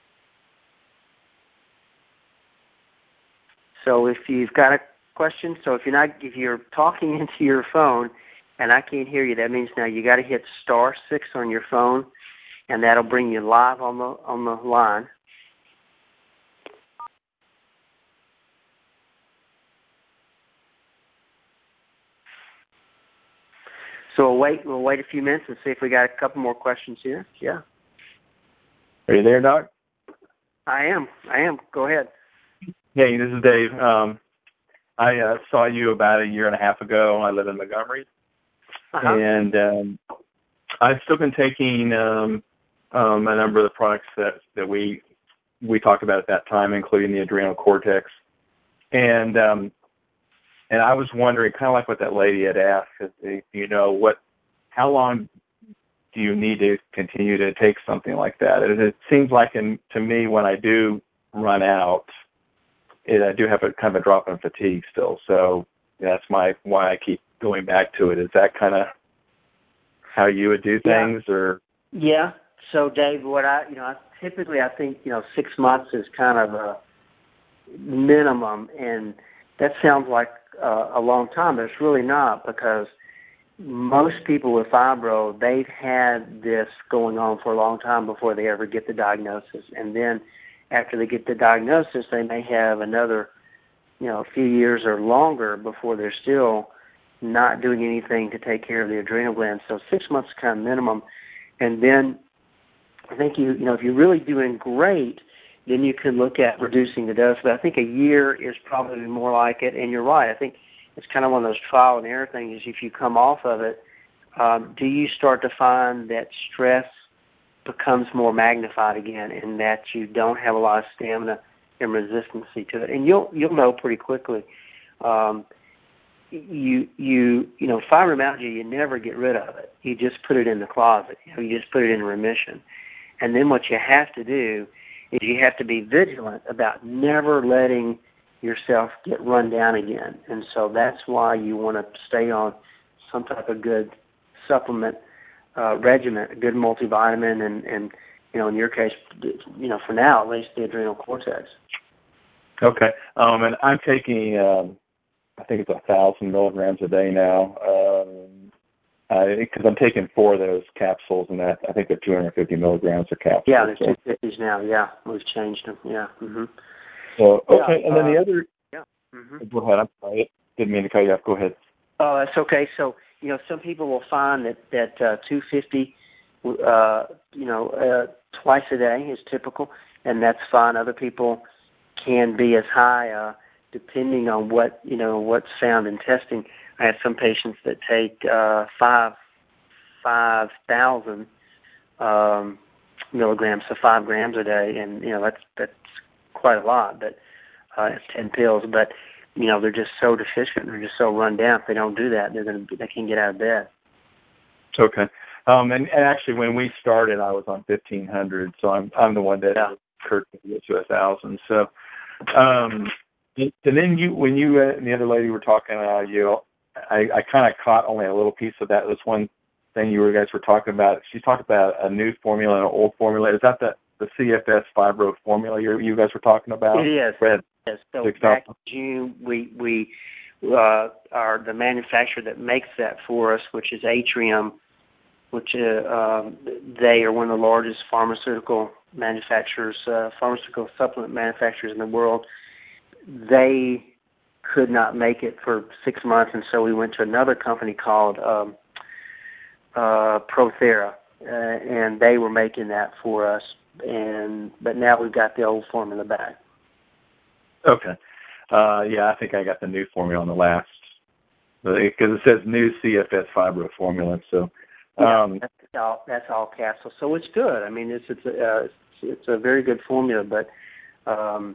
So if you've got a question, so if you're not, if you're talking into your phone and I can't hear you, that means now you got to hit star six on your phone, and that'll bring you live on the on the line. So we'll wait. We'll wait a few minutes and see if we got a couple more questions here. Yeah. Are you there, Doc? I am. I am. Go ahead. Hey, this is Dave. Um, I uh, saw you about a year and a half ago. I live in Montgomery, uh-huh. and um, I've still been taking um, um, a number of the products that, that we we talked about at that time, including the adrenal cortex. And um, and I was wondering, kind of like what that lady had asked, you know, what, how long do you need to continue to take something like that? It, it seems like, in, to me, when I do run out, it, I do have a kind of a drop in fatigue still. So that's my why I keep going back to it. Is that kind of how you would do things, yeah. or? Yeah. So, Dave, what I, you know, I, typically I think, you know, six months is kind of a minimum, and that sounds like uh, a long time, but it's really not, because most people with fibro, they've had this going on for a long time before they ever get the diagnosis, and then after they get the diagnosis, they may have another, you know, a few years or longer before they're still not doing anything to take care of the adrenal glands. So six months is kind of minimum, and then I think you, you know, if you're really doing great, then you can look at reducing the dose. But I think a year is probably more like it. And you're right. I think it's kind of one of those trial and error things. If you come off of it, um, do you start to find that stress becomes more magnified again, and that you don't have a lot of stamina and resistancy to it? And you'll you'll know pretty quickly. Um, you you you know, fibromyalgia, you never get rid of it. You just put it in the closet. You know, you just put it in remission. And then what you have to do is you have to be vigilant about never letting yourself get run down again. And so that's why you want to stay on some type of good supplement uh, regimen, a good multivitamin, and, and, you know, in your case, you know, for now at least, the adrenal cortex. Okay. Um, and I'm taking, um, I think it's a thousand milligrams a day now, um, because I'm taking four of those capsules, and that I think they're two hundred fifty milligrams a capsule. Yeah, they're two fifties now. Yeah, we've changed them. Yeah. Mm-hmm. So okay, yeah, and then uh, the other. Yeah. Mm-hmm. Go ahead. I'm sorry. Didn't mean to cut you off. Go ahead. Oh, that's okay. So, you know, some people will find that that uh, two fifty, uh, you know, uh, twice a day is typical, and that's fine. Other people can be as high, uh, depending on what, you know, what's found in testing. I have some patients that take uh, five five thousand um, milligrams, so five grams a day, and you know that's that's quite a lot. But uh, it's ten pills. But you know they're just so deficient, they're just so run down. If they don't do that, they're gonna they can't get out of bed. Okay. Um, and, and actually, when we started, I was on fifteen hundred, so I'm I'm the one that yeah. Kurt can get to a thousand. So, um, and then you, when you and the other lady were talking, uh, you, I, I kind of caught only a little piece of that. This one thing you guys were talking about. She talked about a new formula and an old formula. Is that the the C F S Fibro formula you you guys were talking about? It is. Red. Yes. So back in June, we we uh, are the manufacturer that makes that for us, which is Atrium, which uh, um, they are one of the largest pharmaceutical manufacturers, uh, pharmaceutical supplement manufacturers in the world. They could not make it for six months, and so we went to another company called um, uh, Prothera, uh, and they were making that for us. And but now we've got the old formula back. Okay. Uh, yeah, I think I got the new formula on the last, because it says new C F S Fibro formula. So um, yeah, that's all, that's all capsules. So it's good. I mean, it's it's a uh, it's, it's a very good formula. But um,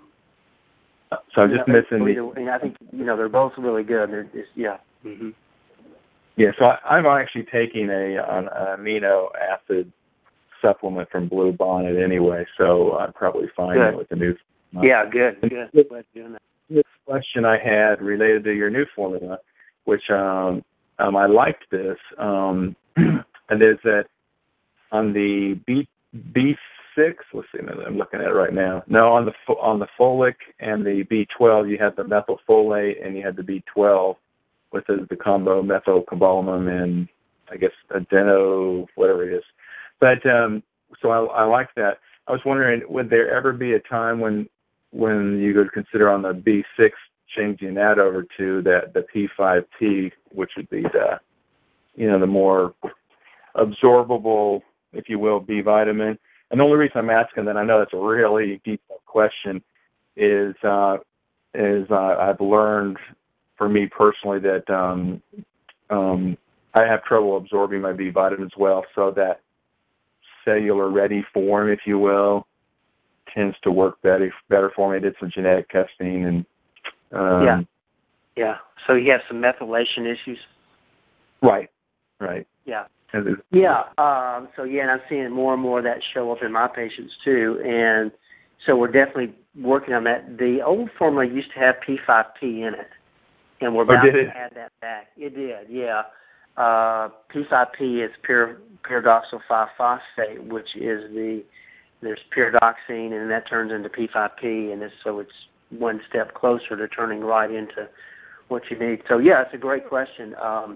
so I'm just you know, missing the. And I think you know they're both really good. They're just, yeah. Mm-hmm. Yeah. So I, I'm actually taking a an amino acid supplement from Blue Bonnet anyway, so I'm probably fine good. with the new. Yeah, good, good. This, Glad you're doing that. this question I had related to your new formula, which um, um, I liked this, um, and is that on the B B six. Let's see, I'm looking at it right now. No, on the on the folic and the B twelve, you had the methylfolate and you had the B twelve with the, the combo methylcobalamin and I guess adeno, whatever it is. But um, so I, I like that. I was wondering, would there ever be a time when when you would consider on the B six changing that over to that the P five T, which would be the you know the more absorbable, if you will, B vitamin? And the only reason I'm asking that, I know that's a really deep question, is uh, is uh, I've learned for me personally that um, um, I have trouble absorbing my B vitamins well, so that cellular ready form, if you will, tends to work better better for me. I did some genetic testing and um, yeah, yeah. So you have some methylation issues. Right, right. Yeah. Yeah, um, so yeah, and I'm seeing more and more of that show up in my patients too, and so we're definitely working on that. The old formula used to have P five P in it, and we're about oh, to add that back. It did, yeah. Uh, P five P is pyr- pyridoxal five phosphate, which is the, there's pyridoxine, and that turns into P five P, and it's, so it's one step closer to turning right into what you need. So yeah, it's a great question. Um,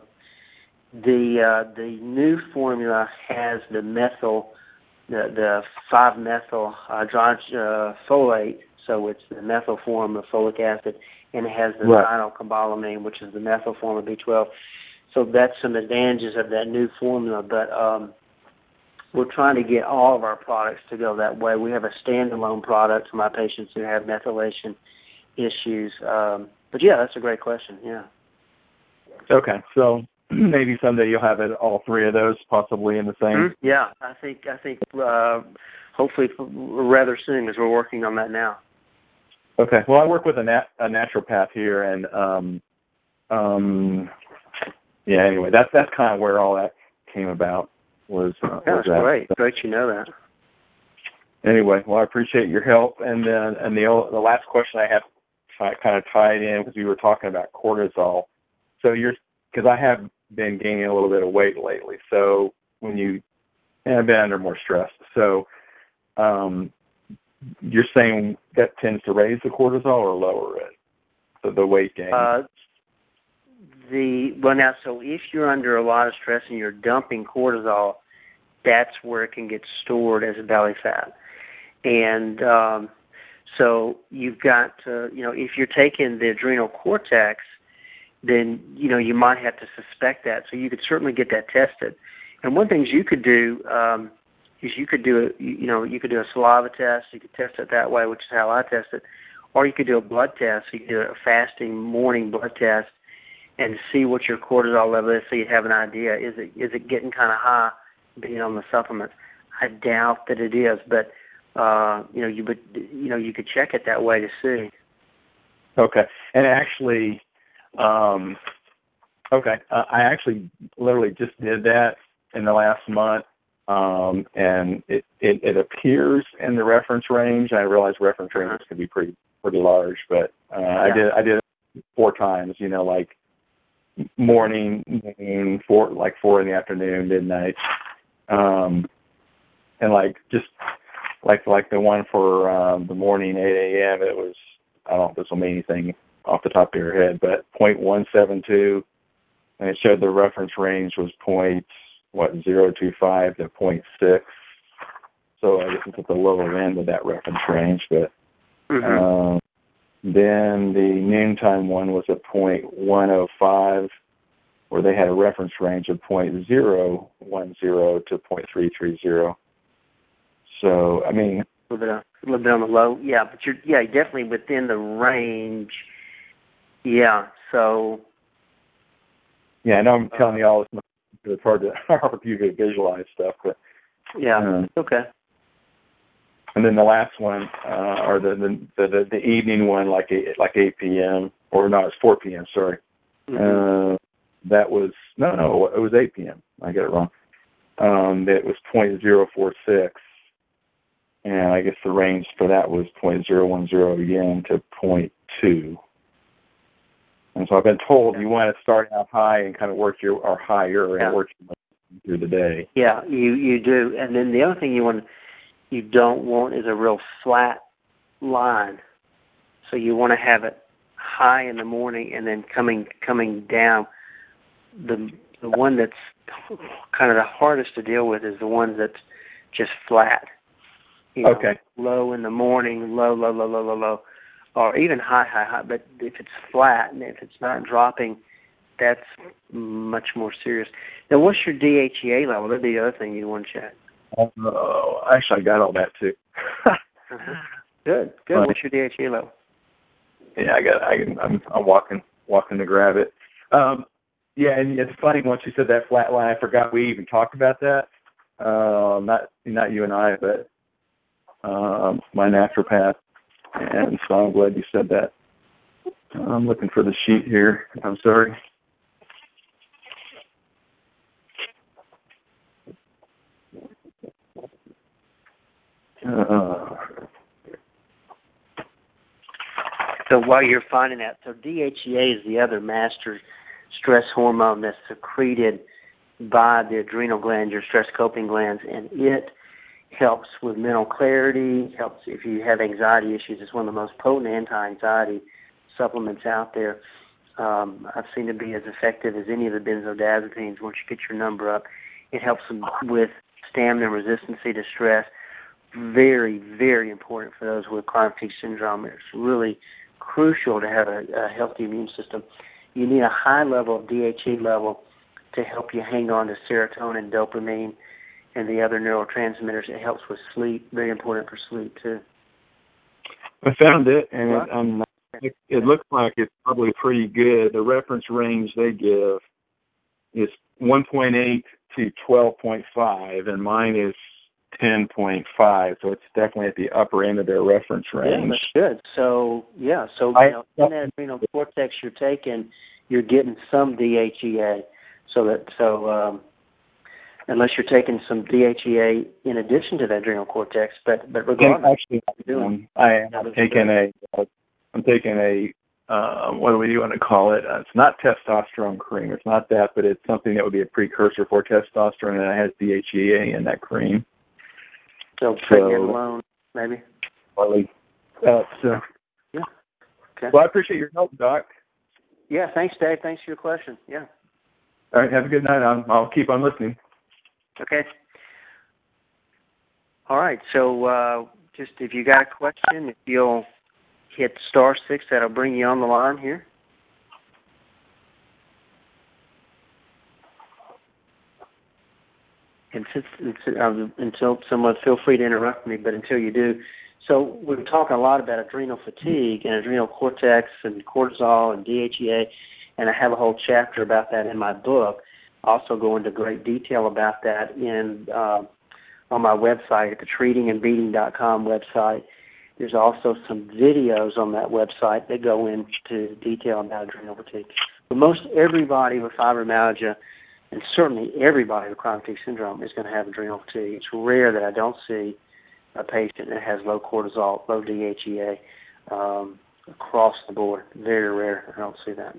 The uh, the new formula has the methyl, the the five methyl hydrofolate, so it's the methyl form of folic acid, and it has the right. phenylcobalamin, which is the methyl form of B twelve. So that's some advantages of that new formula. But um, we're trying to get all of our products to go that way. We have a standalone product for my patients who have methylation issues. Um, but yeah, that's a great question. Yeah. Okay, so maybe someday you'll have it, all three of those possibly in the same. Mm-hmm. Yeah, I think I think uh, hopefully rather soon, as we're working on that now. Okay. Well, I work with a, nat- a naturopath here, and um, um, yeah. Anyway, that's that's kind of where all that came about. Was, uh, yeah, was that's that. great. Great, you know that. Anyway, well, I appreciate your help, and then and the the last question I have kind of tied in because we were talking about cortisol. So you're because I have been gaining a little bit of weight lately. So when you, and I've been under more stress. So um, you're saying that tends to raise the cortisol or lower it, the, the weight gain? Uh, the well now, so if you're under a lot of stress and you're dumping cortisol, that's where it can get stored as belly fat. And um, so you've got to, you know, if you're taking the adrenal cortex, then, you know, you might have to suspect that. So you could certainly get that tested. And one thing you could do um, is you could do, a, you know, you could do a saliva test. You could test it that way, which is how I test it. Or you could do a blood test. So you could do a fasting morning blood test and see what your cortisol level is so you have an idea. Is it is it getting kind of high being on the supplements? I doubt that it is, but, uh, you know, you would, you know, you could check it that way to see. Okay. And actually... Um, okay, uh, I actually literally just did that in the last month, um, and it, it, it appears in the reference range. I realize reference ranges can be pretty pretty large, but uh, yeah. I did I did it four times. You know, like morning, noon, four like four in the afternoon, midnight, um, and like just like like the one for um, the morning eight a.m. It was, I don't know if this will mean anything off the top of your head, but point one seven two, and it showed the reference range was point what zero two five to point six. So I guess it's at the lower end of that reference range. But mm-hmm. uh, then the noontime one was at point one oh five, where they had a reference range of point zero one zero to point three three zero. So I mean, a little bit, on, a little bit on the low, yeah. But you're yeah definitely within the range. Yeah. So. Yeah, I know I'm telling you all this. It's hard to hard for you to visualize stuff, but yeah, uh, okay. And then the last one, uh, or the the, the the evening one, like eight, like eight p.m. or no, it's four p.m. Sorry, mm-hmm. uh, that was no, no, it was eight p.m. I get it wrong. Um, that was point zero four six, and I guess the range for that was point zero one zero again to point two. And so I've been told you want to start out high and kind of work your, or higher yeah. and work your way through the day. Yeah, you, you do. And then the other thing you want, you don't want is a real flat line. So you want to have it high in the morning and then coming coming down. The the one that's kind of the hardest to deal with is the one that's just flat. You know, okay. Low in the morning, low, low, low, low, low, low. Or even high, high, high, but if it's flat and if it's not dropping, that's much more serious. Now, what's your D H E A level? That'd be the other thing you'd want to check. Oh, uh, actually, I got all that too. uh-huh. Good, good. But, what's your D H E A level? Yeah, I got. I, I'm, I'm walking, walking to grab it. Um, yeah, and it's funny once you said that flat line. I forgot we even talked about that. Uh, not, not you and I, but um, my naturopath. And so I'm glad you said that. I'm looking for the sheet here. I'm sorry. Uh, so while you're finding that, so D H E A is the other master stress hormone that's secreted by the adrenal glands, your stress coping glands, and it helps with mental clarity, helps if you have anxiety issues. It's one of the most potent anti-anxiety supplements out there. Um, I've seen it be as effective as any of the benzodiazepines once you get your number up. It helps with stamina and resistance to stress. Very, very important for those with chronic fatigue syndrome. It's really crucial to have a, a healthy immune system. You need a high level of D H E A level to help you hang on to serotonin, dopamine, and the other neurotransmitters. It helps with sleep. Very important for sleep, too. I found it, and it, um, it, it looks like it's probably pretty good. The reference range they give is one point eight to twelve point five, and mine is ten point five, so it's definitely at the upper end of their reference range. Yeah, that's good. So, yeah, so you know, in that adrenal cortex you're taking, you're getting some D H E A. So that, so, um, unless you're taking some D H E A in addition to the adrenal cortex, but but regardless, actually, um, I am taking a, I'm taking a, uh, what do we want to call it? Uh, it's not testosterone cream. It's not that, but it's something that would be a precursor for testosterone, and it has D H E A in that cream. So, pregnenolone, maybe. Probably. Uh, so. Yeah. Okay. Well, I appreciate your help, Doc. Yeah. Thanks, Dave. Thanks for your question. Yeah. All right. Have a good night. I'll, I'll keep on listening. Okay. All right. So uh, just if you got a question, if you'll hit star six, that'll bring you on the line here. And since, uh, until someone, feel free to interrupt me, but until you do. So we're talking a lot about adrenal fatigue and adrenal cortex and cortisol and D H E A, and I have a whole chapter about that in my book. I also go into great detail about that in uh, on my website at the treating and beating dot com website. There's also some videos on that website that go into detail about adrenal fatigue. But most everybody with fibromyalgia and certainly everybody with chronic fatigue syndrome is going to have adrenal fatigue. It's rare that I don't see a patient that has low cortisol, low D H E A um, across the board. Very rare. I don't see that.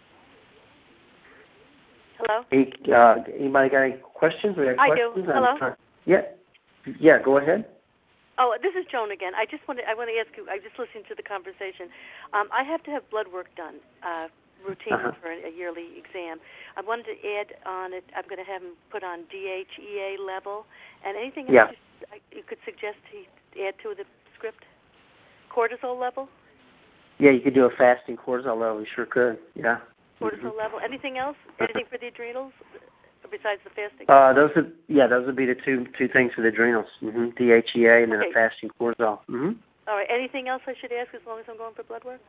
Hello? Hey, uh, anybody got any questions? We got I questions? do. Hello? Trying, yeah. Yeah, go ahead. Oh, this is Joan again. I just want to, I want to ask you, I just listened to the conversation. Um, I have to have blood work done, uh, routine uh-huh. for a, a yearly exam. I wanted to add on it, I'm going to have him put on D H E A level. And anything else yeah. you, you could suggest he add to the script? Cortisol level? Yeah, you could do a fasting cortisol level. You sure could, yeah. Cortisol mm-hmm. level. Anything else? Anything for the adrenals besides the fasting? Uh, those would, yeah, those would be the two two things for the adrenals. Mm-hmm. D H E A and then okay. a fasting cortisol. Mm-hmm. All right. Anything else I should ask as long as I'm going for blood work?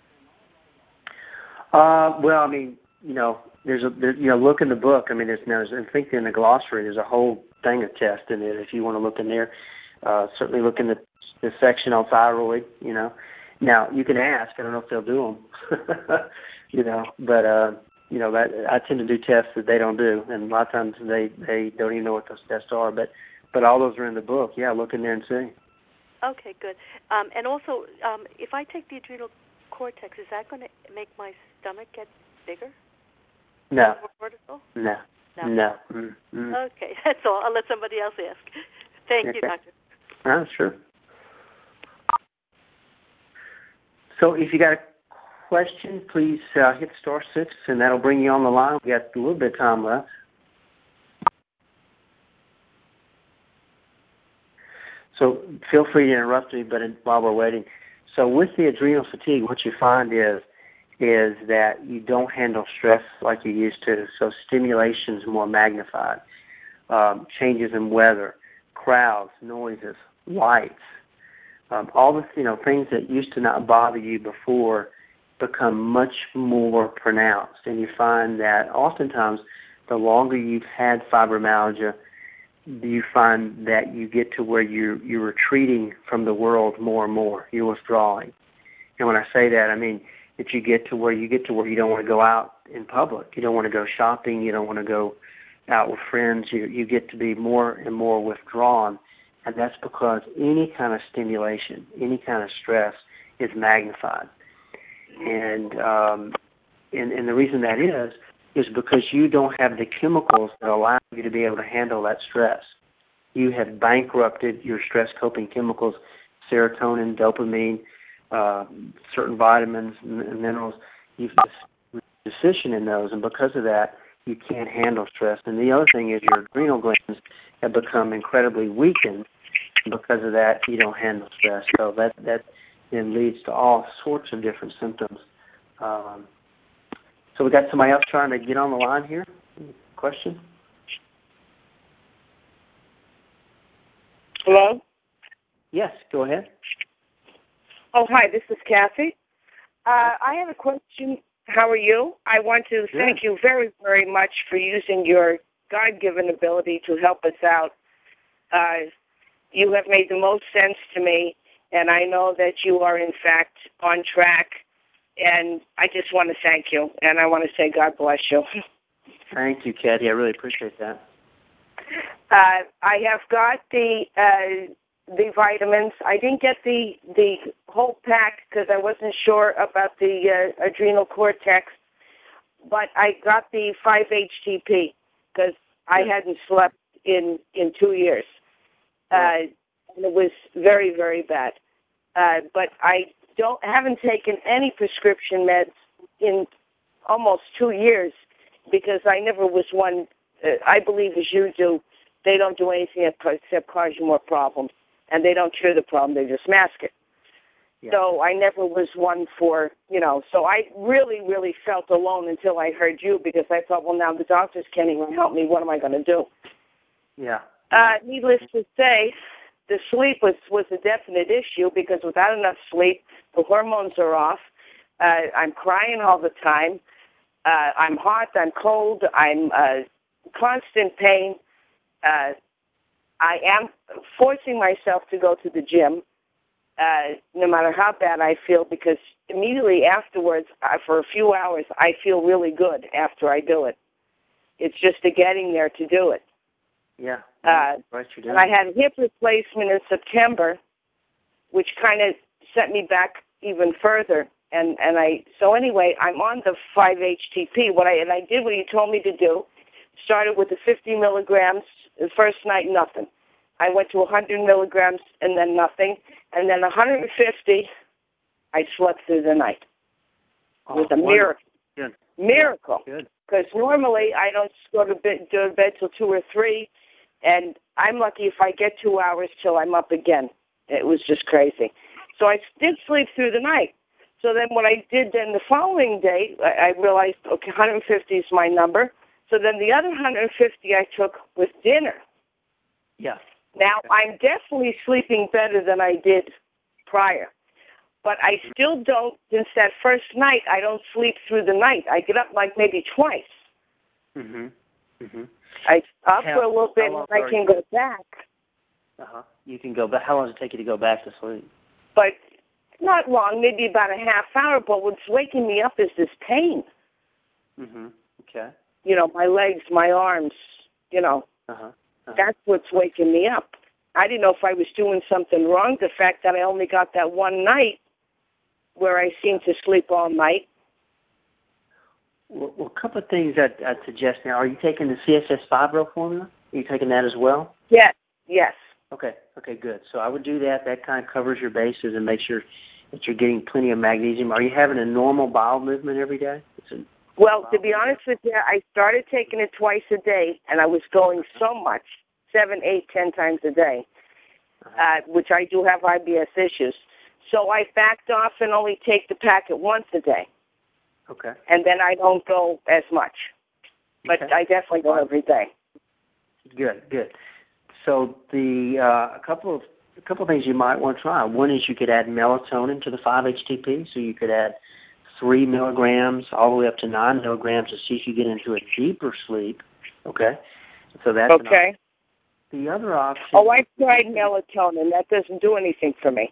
Uh, well, I mean, you know, there's a, there, you know, look in the book. I mean, there's, there's, I think in the glossary, there's a whole thing of tests in it. If you want to look in there, uh, certainly look in the, the section on thyroid. You know, now you can ask. I don't know if they'll do them. you know, but. Uh, You know, that I tend to do tests that they don't do, and a lot of times they, they don't even know what those tests are. But but all those are in the book. Yeah, look in there and see. Okay, good. Um, and also, um, if I take the adrenal cortex, is that going to make my stomach get bigger? No. More cortisol? No. No. No. Mm-hmm. Okay, that's all. I'll let somebody else ask. Thank okay. you, Doctor. Oh, sure. So if you got a question, please uh, hit star six, and that'll bring you on the line. We got a little bit of time left. So feel free to interrupt me, but while we're waiting. So with the adrenal fatigue, what you find is is that you don't handle stress like you used to. So stimulation is more magnified. Um, changes in weather, crowds, noises, lights, um, all the you know things that used to not bother you before become much more pronounced, and you find that oftentimes the longer you've had fibromyalgia, you find that you get to where you're, you're retreating from the world more and more. You're withdrawing. And when I say that, I mean that you get to where you get to where you don't want to go out in public. You don't want to go shopping. You don't want to go out with friends. You, you get to be more and more withdrawn, and that's because any kind of stimulation, any kind of stress is magnified. And, um, and and the reason that is is because you don't have the chemicals that allow you to be able to handle that stress. You have bankrupted your stress coping chemicals, serotonin, dopamine, uh, certain vitamins and minerals. You've deficient in those, and because of that, you can't handle stress. And the other thing is your adrenal glands have become incredibly weakened. Because of that, you don't handle stress. So that that then leads to all sorts of different symptoms. Um, so we got somebody else trying to get on the line here. Question? Hello? Yes, go ahead. Oh, hi, this is Kathy. Uh, I have a question. How are you? I want to Good. thank you very, very much for using your God-given ability to help us out. Uh, you have made the most sense to me, and I know that you are, in fact, on track, and I just want to thank you, and I want to say God bless you. Thank you, Kathy. I really appreciate that. Uh, I have got the uh, the vitamins. I didn't get the the whole pack because I wasn't sure about the uh, adrenal cortex, but I got the five H T P because I hadn't slept in, in two years. Uh, and it was very, very bad. Uh, but I don't haven't taken any prescription meds in almost two years because I never was one. Uh, I believe as you do, they don't do anything except cause you more problems, and they don't cure the problem; they just mask it. Yeah. So I never was one for you know. So I really, really felt alone until I heard you because I thought, well, now the doctors can't even help me. What am I going to do? Yeah. Uh, needless to say, the sleep was, was a definite issue because without enough sleep, the hormones are off. Uh, I'm crying all the time. Uh, I'm hot. I'm cold. I'm uh, constant pain. Uh, I am forcing myself to go to the gym, uh, no matter how bad I feel, because immediately afterwards, uh, for a few hours, I feel really good after I do it. It's just the getting there to do it. Yeah. Uh, right, you do. and I had a hip replacement in September, which kind of set me back even further. And and I so anyway, I'm on the five H T P. What I and I did what you told me to do. Started with the fifty milligrams. The first night, nothing. I went to one hundred milligrams and then nothing, and then one hundred fifty. I slept through the night. Oh, it was a wonderful. miracle. Good. Miracle. Good. Because normally I don't go to bed, go to bed till two or three, and I'm lucky if I get two hours till I'm up again. It was just crazy. So I did sleep through the night. So then what I did then the following day, I, I realized, okay, one hundred fifty is my number. So then the other one hundred fifty I took with dinner. Yes. Now, Okay. I'm definitely sleeping better than I did prior. But I still don't, since that first night, I don't sleep through the night. I get up like maybe twice. Mhm. Mhm. I up How- for a little bit how long and I are can you- go back. Uh huh. You can go back. How long does it take you to go back to sleep? But not long, maybe about a half hour. But what's waking me up is this pain. Mhm. Okay. You know, my legs, my arms, you know. Uh huh. Uh-huh. That's what's waking me up. I didn't know if I was doing something wrong. The fact that I only got that one night where I seemed to sleep all night. Well, well, a couple of things I'd, I'd suggest now. Are you taking the C S S Fibro formula? Are you taking that as well? Yes, yes. Okay. Okay, good. So I would do that. That kind of covers your bases and makes sure that you're getting plenty of magnesium. Are you having a normal bowel movement every day? It's a, Well, to be honest with you, I started taking it twice a day, and I was going so much, seven, eight, ten times a day, uh, which I do have I B S issues. So I backed off and only take the packet once a day, okay. and then I don't go as much. But Okay. I definitely go every day. Good, good. So the uh, a couple of a couple of things you might want to try. One is you could add melatonin to the five H T P, so you could add three milligrams all the way up to nine milligrams to see if you get into a deeper sleep. Okay, so that's an Okay. option. The other option. Oh, I tried melatonin. That doesn't do anything for me.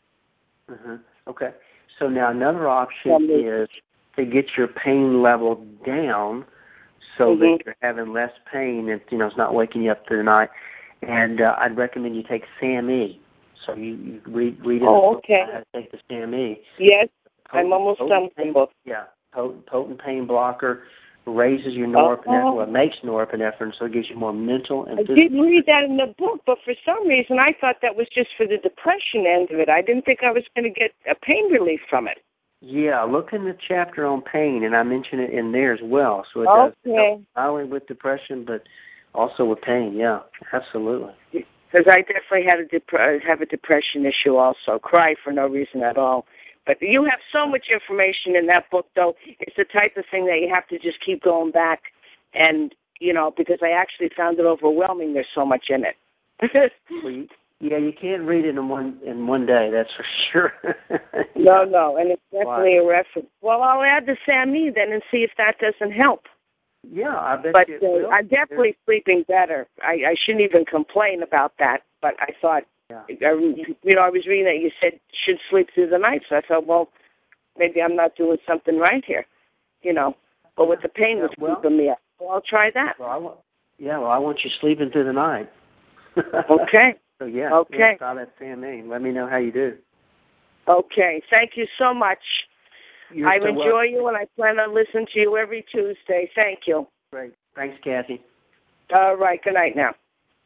Uh-huh. Okay, so now another option Tell me. is to get your pain level down, so Mm-hmm. that you're having less pain and you know it's not waking you up through the night. And uh, I'd recommend you take SAMe. So you, you read read in Oh, the book okay. how to take the SAMe. Yes, Potent- I'm almost potent done with the pain- book. Yeah, potent, potent pain blocker, raises your norepinephrine, Oh. well, it makes norepinephrine, so it gives you more mental and I physical. did read that in the book, but for some reason I thought that was just for the depression end of it. I didn't think I was going to get a pain relief from it. Yeah, look in the chapter on pain, and I mention it in there as well. So it does Okay. help not only with depression, but also with pain. Yeah, absolutely. Because I definitely had a dep- have a depression issue also. Cry for no reason at all. But you have so much information in that book, though. It's the type of thing that you have to just keep going back. And, you know, because I actually found it overwhelming. There's so much in it. Well, you, yeah, you can't read it in one in one day. That's for sure. No, no, and it's definitely a reference. Well, I'll add the SAMe then and see if that doesn't help. Yeah, I bet But you it uh, will. I'm definitely sleeping better. I, I shouldn't even complain about that. But I thought, Yeah. I, you know, I was reading that you said should sleep through the night. So I thought, well, maybe I'm not doing something right here, you know. But with the pain was Yeah, well- keeping me up. Well, I'll try that. Well, I want, yeah, well, I want you sleeping through the night. Okay. So yeah, Okay. yeah, try that SAMe. Let me know how you do. Okay. Thank you so much. You're I so enjoy welcome. you, and I plan on listening to you every Tuesday. Thank you. Great. Thanks, Kathy. All right. Good night now.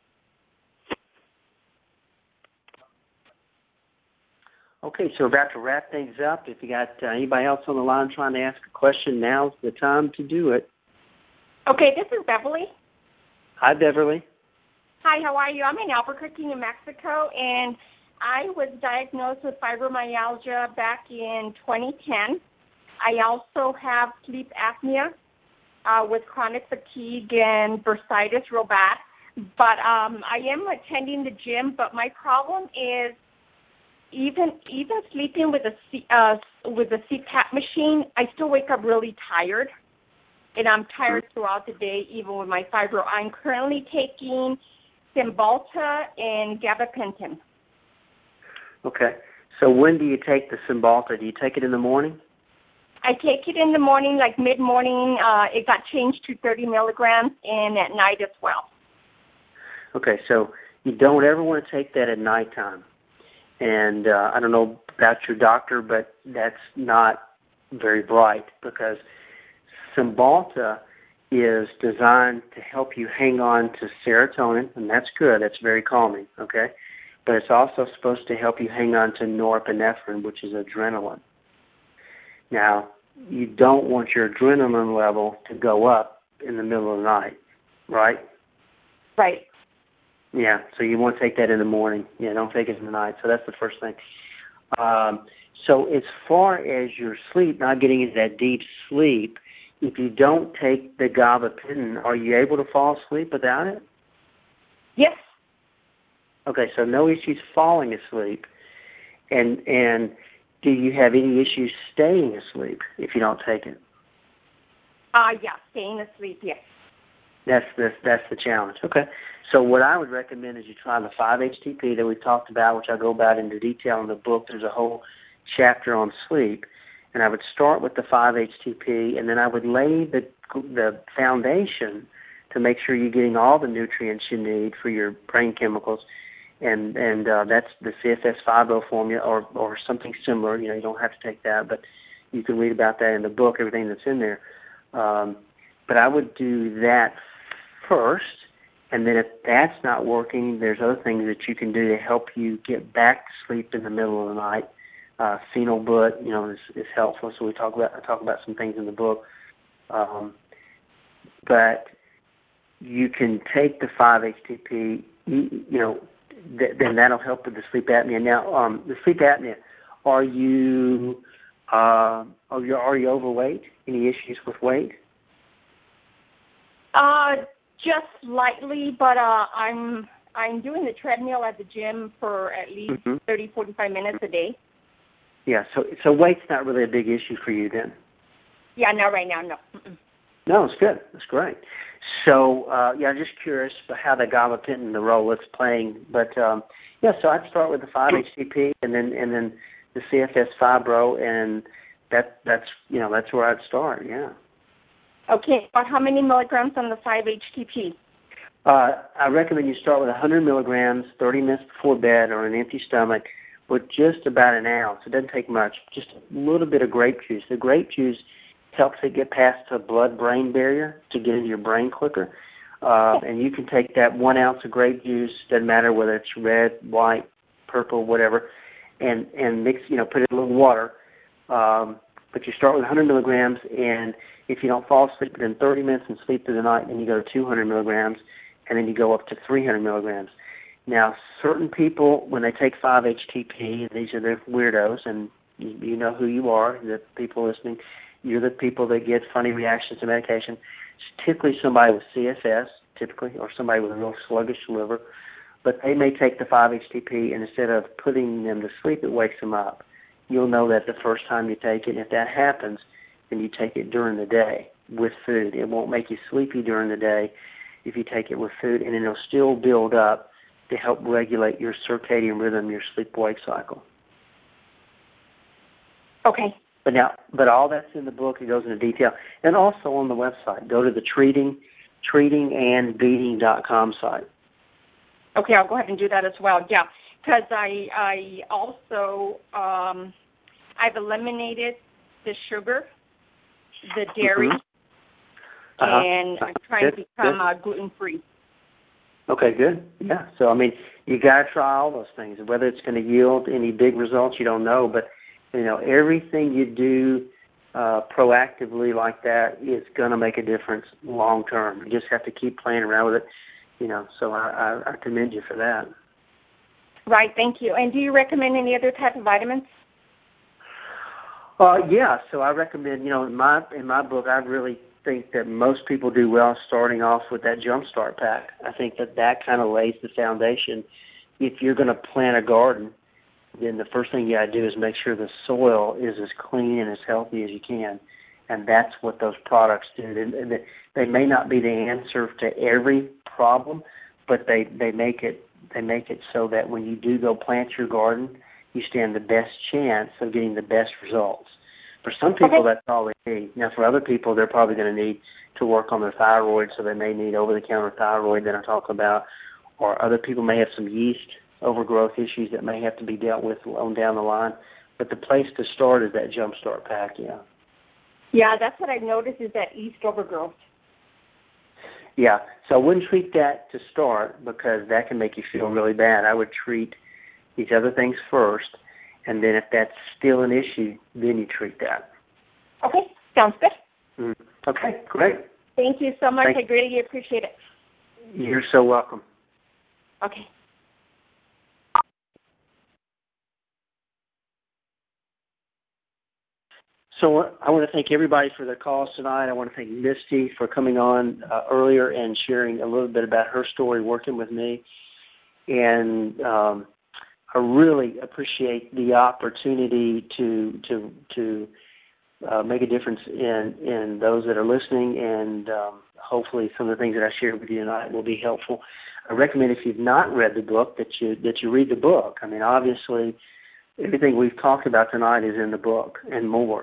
Okay, so we're about to wrap things up. If you got uh, anybody else on the line trying to ask a question, now's the time to do it. Okay, this is Beverly. Hi, Beverly. Hi, how are you? I'm in Albuquerque, New Mexico, and I was diagnosed with fibromyalgia back in twenty ten. I also have sleep apnea uh, with chronic fatigue and bursitis real bad. But um, I am attending the gym, but my problem is even even sleeping with a C, uh, with a C PAP machine, I still wake up really tired, and I'm tired throughout the day, even with my fibro. I'm currently taking Cymbalta and gabapentin. Okay. So when do you take the Cymbalta? Do you take it in the morning? I take it in the morning, like mid-morning. Uh, it got changed to thirty milligrams, and at night as well. Okay, so you don't ever want to take that at nighttime. And uh, I don't know about your doctor, but that's not very bright because Cymbalta is designed to help you hang on to serotonin, and that's good. That's very calming, okay? But it's also supposed to help you hang on to norepinephrine, which is adrenaline. Now, you don't want your adrenaline level to go up in the middle of the night, right? Right. Yeah, so you want to take that in the morning. Yeah, don't take it in the night. So that's the first thing. Um, so as far as your sleep, not getting into that deep sleep, if you don't take the gabapentin, are you able to fall asleep without it? Yes. Okay, so no issues falling asleep. And and do you have any issues staying asleep if you don't take it? Uh, yeah, staying asleep, yes. That's the, that's the challenge. Okay. So what I would recommend is you try the five H T P that we talked about, which I go about into detail in the book. There's a whole chapter on sleep. And I would start with the five H T P, and then I would lay the the foundation to make sure you're getting all the nutrients you need for your brain chemicals. And and uh, that's the C F S Fibro formula or, or something similar. You know, you don't have to take that, but you can read about that in the book, everything that's in there. Um, but I would do that first, and then if that's not working, there's other things that you can do to help you get back to sleep in the middle of the night. Uh, Phenolbut, you know, is, is helpful. So we talk about I talk about some things in the book. Um, but you can take the five H T P, you, you know, th- then that'll help with the sleep apnea. Now, um, the sleep apnea, are you uh, are you are you overweight? Any issues with weight? Uh, just slightly, but uh, I'm I'm doing the treadmill at the gym for at least mm-hmm. thirty, forty-five minutes a day. Yeah, so so weight's not really a big issue for you then? Yeah, not right now, no. Mm-mm. No, it's good. That's great. So, uh, yeah, I'm just curious about how the gabapentin, the role it's playing. But, um, yeah, so I'd start with the five H T P and then and then the C F S Fibro, and that that's, you know, that's where I'd start, yeah. Okay, but how many milligrams on the five H T P? Uh, I recommend you start with one hundred milligrams, thirty minutes before bed or an empty stomach, with just about an ounce. It doesn't take much, just a little bit of grape juice. The grape juice helps it get past the blood-brain barrier to get into your brain quicker. Uh, and you can take that one ounce of grape juice, doesn't matter whether it's red, white, purple, whatever, and, and mix, you know, put it in a little water. Um, but you start with one hundred milligrams, and if you don't fall asleep within thirty minutes and sleep through the night, then you go to two hundred milligrams, and then you go up to three hundred milligrams. Now, certain people, when they take five H T P, these are the weirdos, and you, you know who you are, the people listening. You're the people that get funny reactions to medication. It's typically somebody with C F S, typically, or somebody with a real sluggish liver. But they may take the five H T P, and instead of putting them to sleep, it wakes them up. You'll know that the first time you take it. If that happens, then you take it during the day with food. It won't make you sleepy during the day if you take it with food, and it'll still build up to help regulate your circadian rhythm, your sleep-wake cycle. Okay. But now, but all that's in the book. It goes into detail, and also on the website. Go to the treating, treating and beating dot com site. Okay, I'll go ahead and do that as well. Yeah, because I I also um, I've eliminated the sugar, the dairy, mm-hmm. uh-huh. and I'm trying good, to become uh, gluten-free. Okay, good. Yeah. So I mean, you got to try all those things. Whether it's going to yield any big results, you don't know, but you know, everything you do uh, proactively like that is going to make a difference long term. You just have to keep playing around with it, you know. So I, I, I commend you for that. Right. Thank you. And do you recommend any other type of vitamins? Uh, yeah. So I recommend, you know, in my in my book, I really think that most people do well starting off with that Jumpstart pack. I think that that kind of lays the foundation. If you're going to plant a garden, then the first thing you got to do is make sure the soil is as clean and as healthy as you can, and that's what those products do. And they may not be the answer to every problem, but they, they make it they make it so that when you do go plant your garden, you stand the best chance of getting the best results. For some people, Okay. that's all they need. Now, for other people, they're probably going to need to work on their thyroid, so they may need over-the-counter thyroid that I talk about, or other people may have some yeast overgrowth issues that may have to be dealt with on down the line. But the place to start is that Jumpstart Pack, yeah. Yeah, that's what I've noticed is that yeast overgrowth. Yeah, so I wouldn't treat that to start because that can make you feel really bad. I would treat these other things first, and then if that's still an issue, then you treat that. Okay, sounds good. Mm. Okay, great. Thank you so much. Thank I greatly appreciate it. You're so welcome. Okay. So I want to thank everybody for their calls tonight. I want to thank Misty for coming on uh, earlier and sharing a little bit about her story working with me. And um, I really appreciate the opportunity to to to uh, make a difference in, in those that are listening, and um, hopefully some of the things that I shared with you tonight will be helpful. I recommend if you've not read the book that you that you read the book. I mean, obviously, everything we've talked about tonight is in the book and more.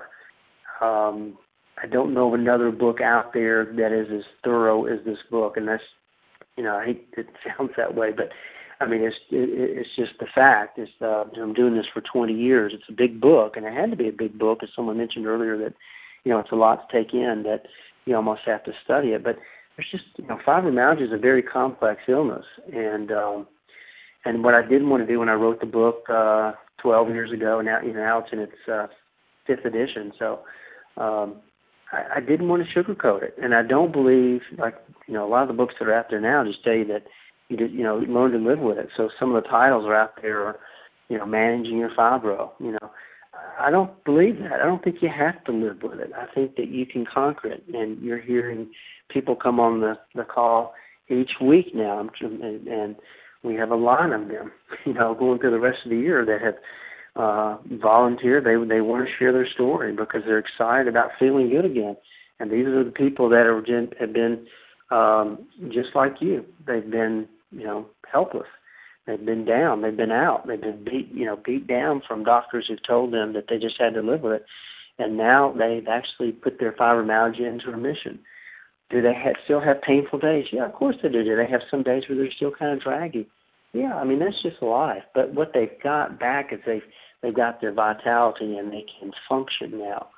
Um, I don't know of another book out there that is as thorough as this book, and that's, you know, I hate it sounds that way, but I mean, it's it, it's just the fact. It's uh, I'm doing this for twenty years. It's a big book, and it had to be a big book, as someone mentioned earlier, that, you know, it's a lot to take in, that you almost have to study it. But there's just, you know, fibromyalgia is a very complex illness, and um, and what I didn't want to do when I wrote the book uh, twelve years ago, now you know now it's in its uh, fifth edition, so. Um, I, I didn't want to sugarcoat it, and I don't believe, like, you know, a lot of the books that are out there now just tell you that you just, you know, learn to live with it. So some of the titles are out there are, you know, managing your fibro. You know, I don't believe that. I don't think you have to live with it. I think that you can conquer it, and you're hearing people come on the, the call each week now, and, and we have a line of them, you know, going through the rest of the year that have Uh, volunteer. They they want to share their story because they're excited about feeling good again. And these are the people that are have been um, just like you. They've been, you know, helpless. They've been down. They've been out. They've been beat, you know, beat down from doctors who've told them that they just had to live with it. And now they've actually put their fibromyalgia into remission. Do they have, still have painful days? Yeah, of course they do. Do they have some days where they're still kind of draggy? Yeah, I mean, that's just life. But what they've got back is they've They've got their vitality and they can function now.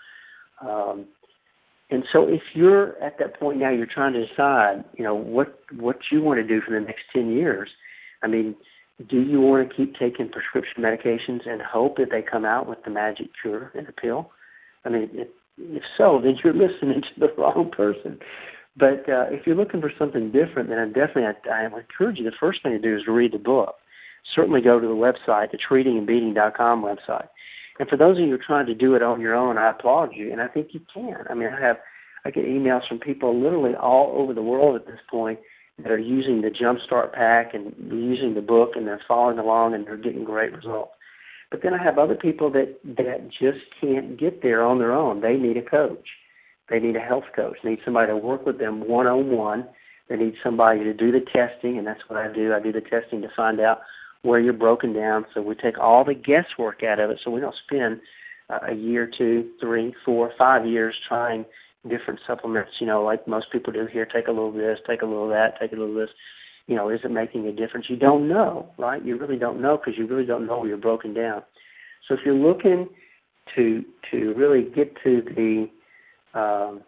Um, and so if you're at that point now, you're trying to decide, you know, what what you want to do for the next ten years. I mean, do you want to keep taking prescription medications and hope that they come out with the magic cure in a pill? I mean, if, if so, then you're listening to the wrong person. But uh, if you're looking for something different, then I definitely I, I encourage you, the first thing to do is to read the book. Certainly go to the website, the treating and beating dot com website. And for those of you who are trying to do it on your own, I applaud you, and I think you can. I mean, I have I get emails from people literally all over the world at this point that are using the Jumpstart Pack and using the book, and they're following along, and they're getting great results. But then I have other people that, that just can't get there on their own. They need a coach. They need a health coach. They need somebody to work with them one-on-one. They need somebody to do the testing, and that's what I do. I do the testing to find out where you're broken down, so we take all the guesswork out of it, so we don't spend uh, a year, two, three, four, five years trying different supplements, you know, like most people do here, take a little of this, take a little of that, take a little of this. You know, is it making a difference? You don't know, right? You really don't know because you really don't know where you're broken down. So if you're looking to to really get to the um,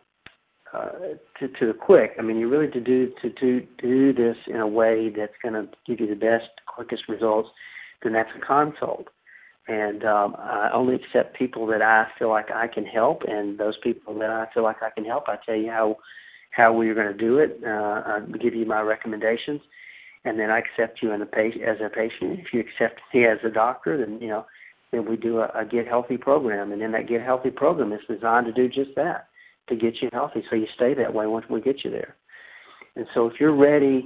Uh, to, to the quick. I mean, you really to do to, to do this in a way that's going to give you the best, quickest results. Then that's a consult, and um, I only accept people that I feel like I can help, and those people that I feel like I can help, I tell you how how we're going to do it. Uh, I give you my recommendations, and then I accept you in a pa- as a patient. If you accept me as a doctor, then you know, then we do a, a Get Healthy program, and in that Get Healthy program, it's designed to do just that. To get you healthy, so you stay that way once we get you there. And so if you're ready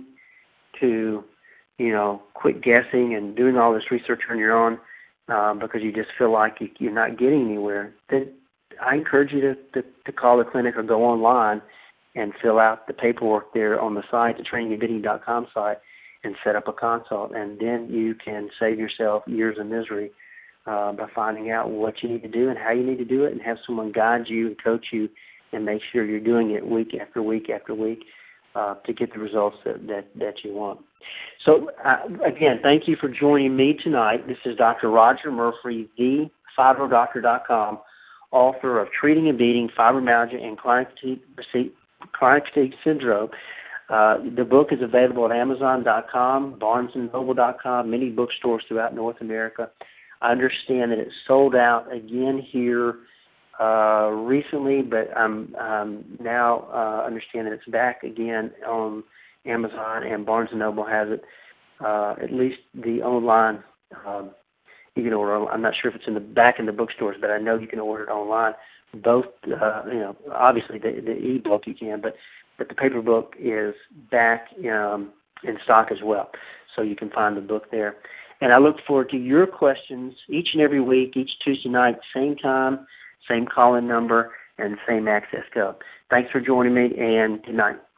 to, you know, quit guessing and doing all this research on your own uh, because you just feel like you, you're not getting anywhere, then I encourage you to, to, to call the clinic or go online and fill out the paperwork there on the site, the training and beating dot com site, and set up a consult. And then you can save yourself years of misery uh, by finding out what you need to do and how you need to do it, and have someone guide you and coach you and make sure you're doing it week after week after week uh, to get the results that, that, that you want. So, uh, again, thank you for joining me tonight. This is Doctor Roger Murphy, the fibro doctor dot com, author of Treating and Beating Fibromyalgia and Chronic Fatigue, chronic fatigue Syndrome. Uh, the book is available at Amazon dot com, Barnes and Noble dot com, many bookstores throughout North America. I understand that it's sold out again here uh, recently, but I'm um, now uh, understand that it's back again on Amazon, and Barnes and Noble has it. Uh, at least the online, um, you can order. I'm not sure if it's in the back in the bookstores, but I know you can order it online. Both, uh, you know, obviously the, the e-book you can, but but the paper book is back um, in stock as well, so you can find the book there. And I look forward to your questions each and every week, each Tuesday night, same time, same call-in number, and same access code. Thanks for joining me, and good night.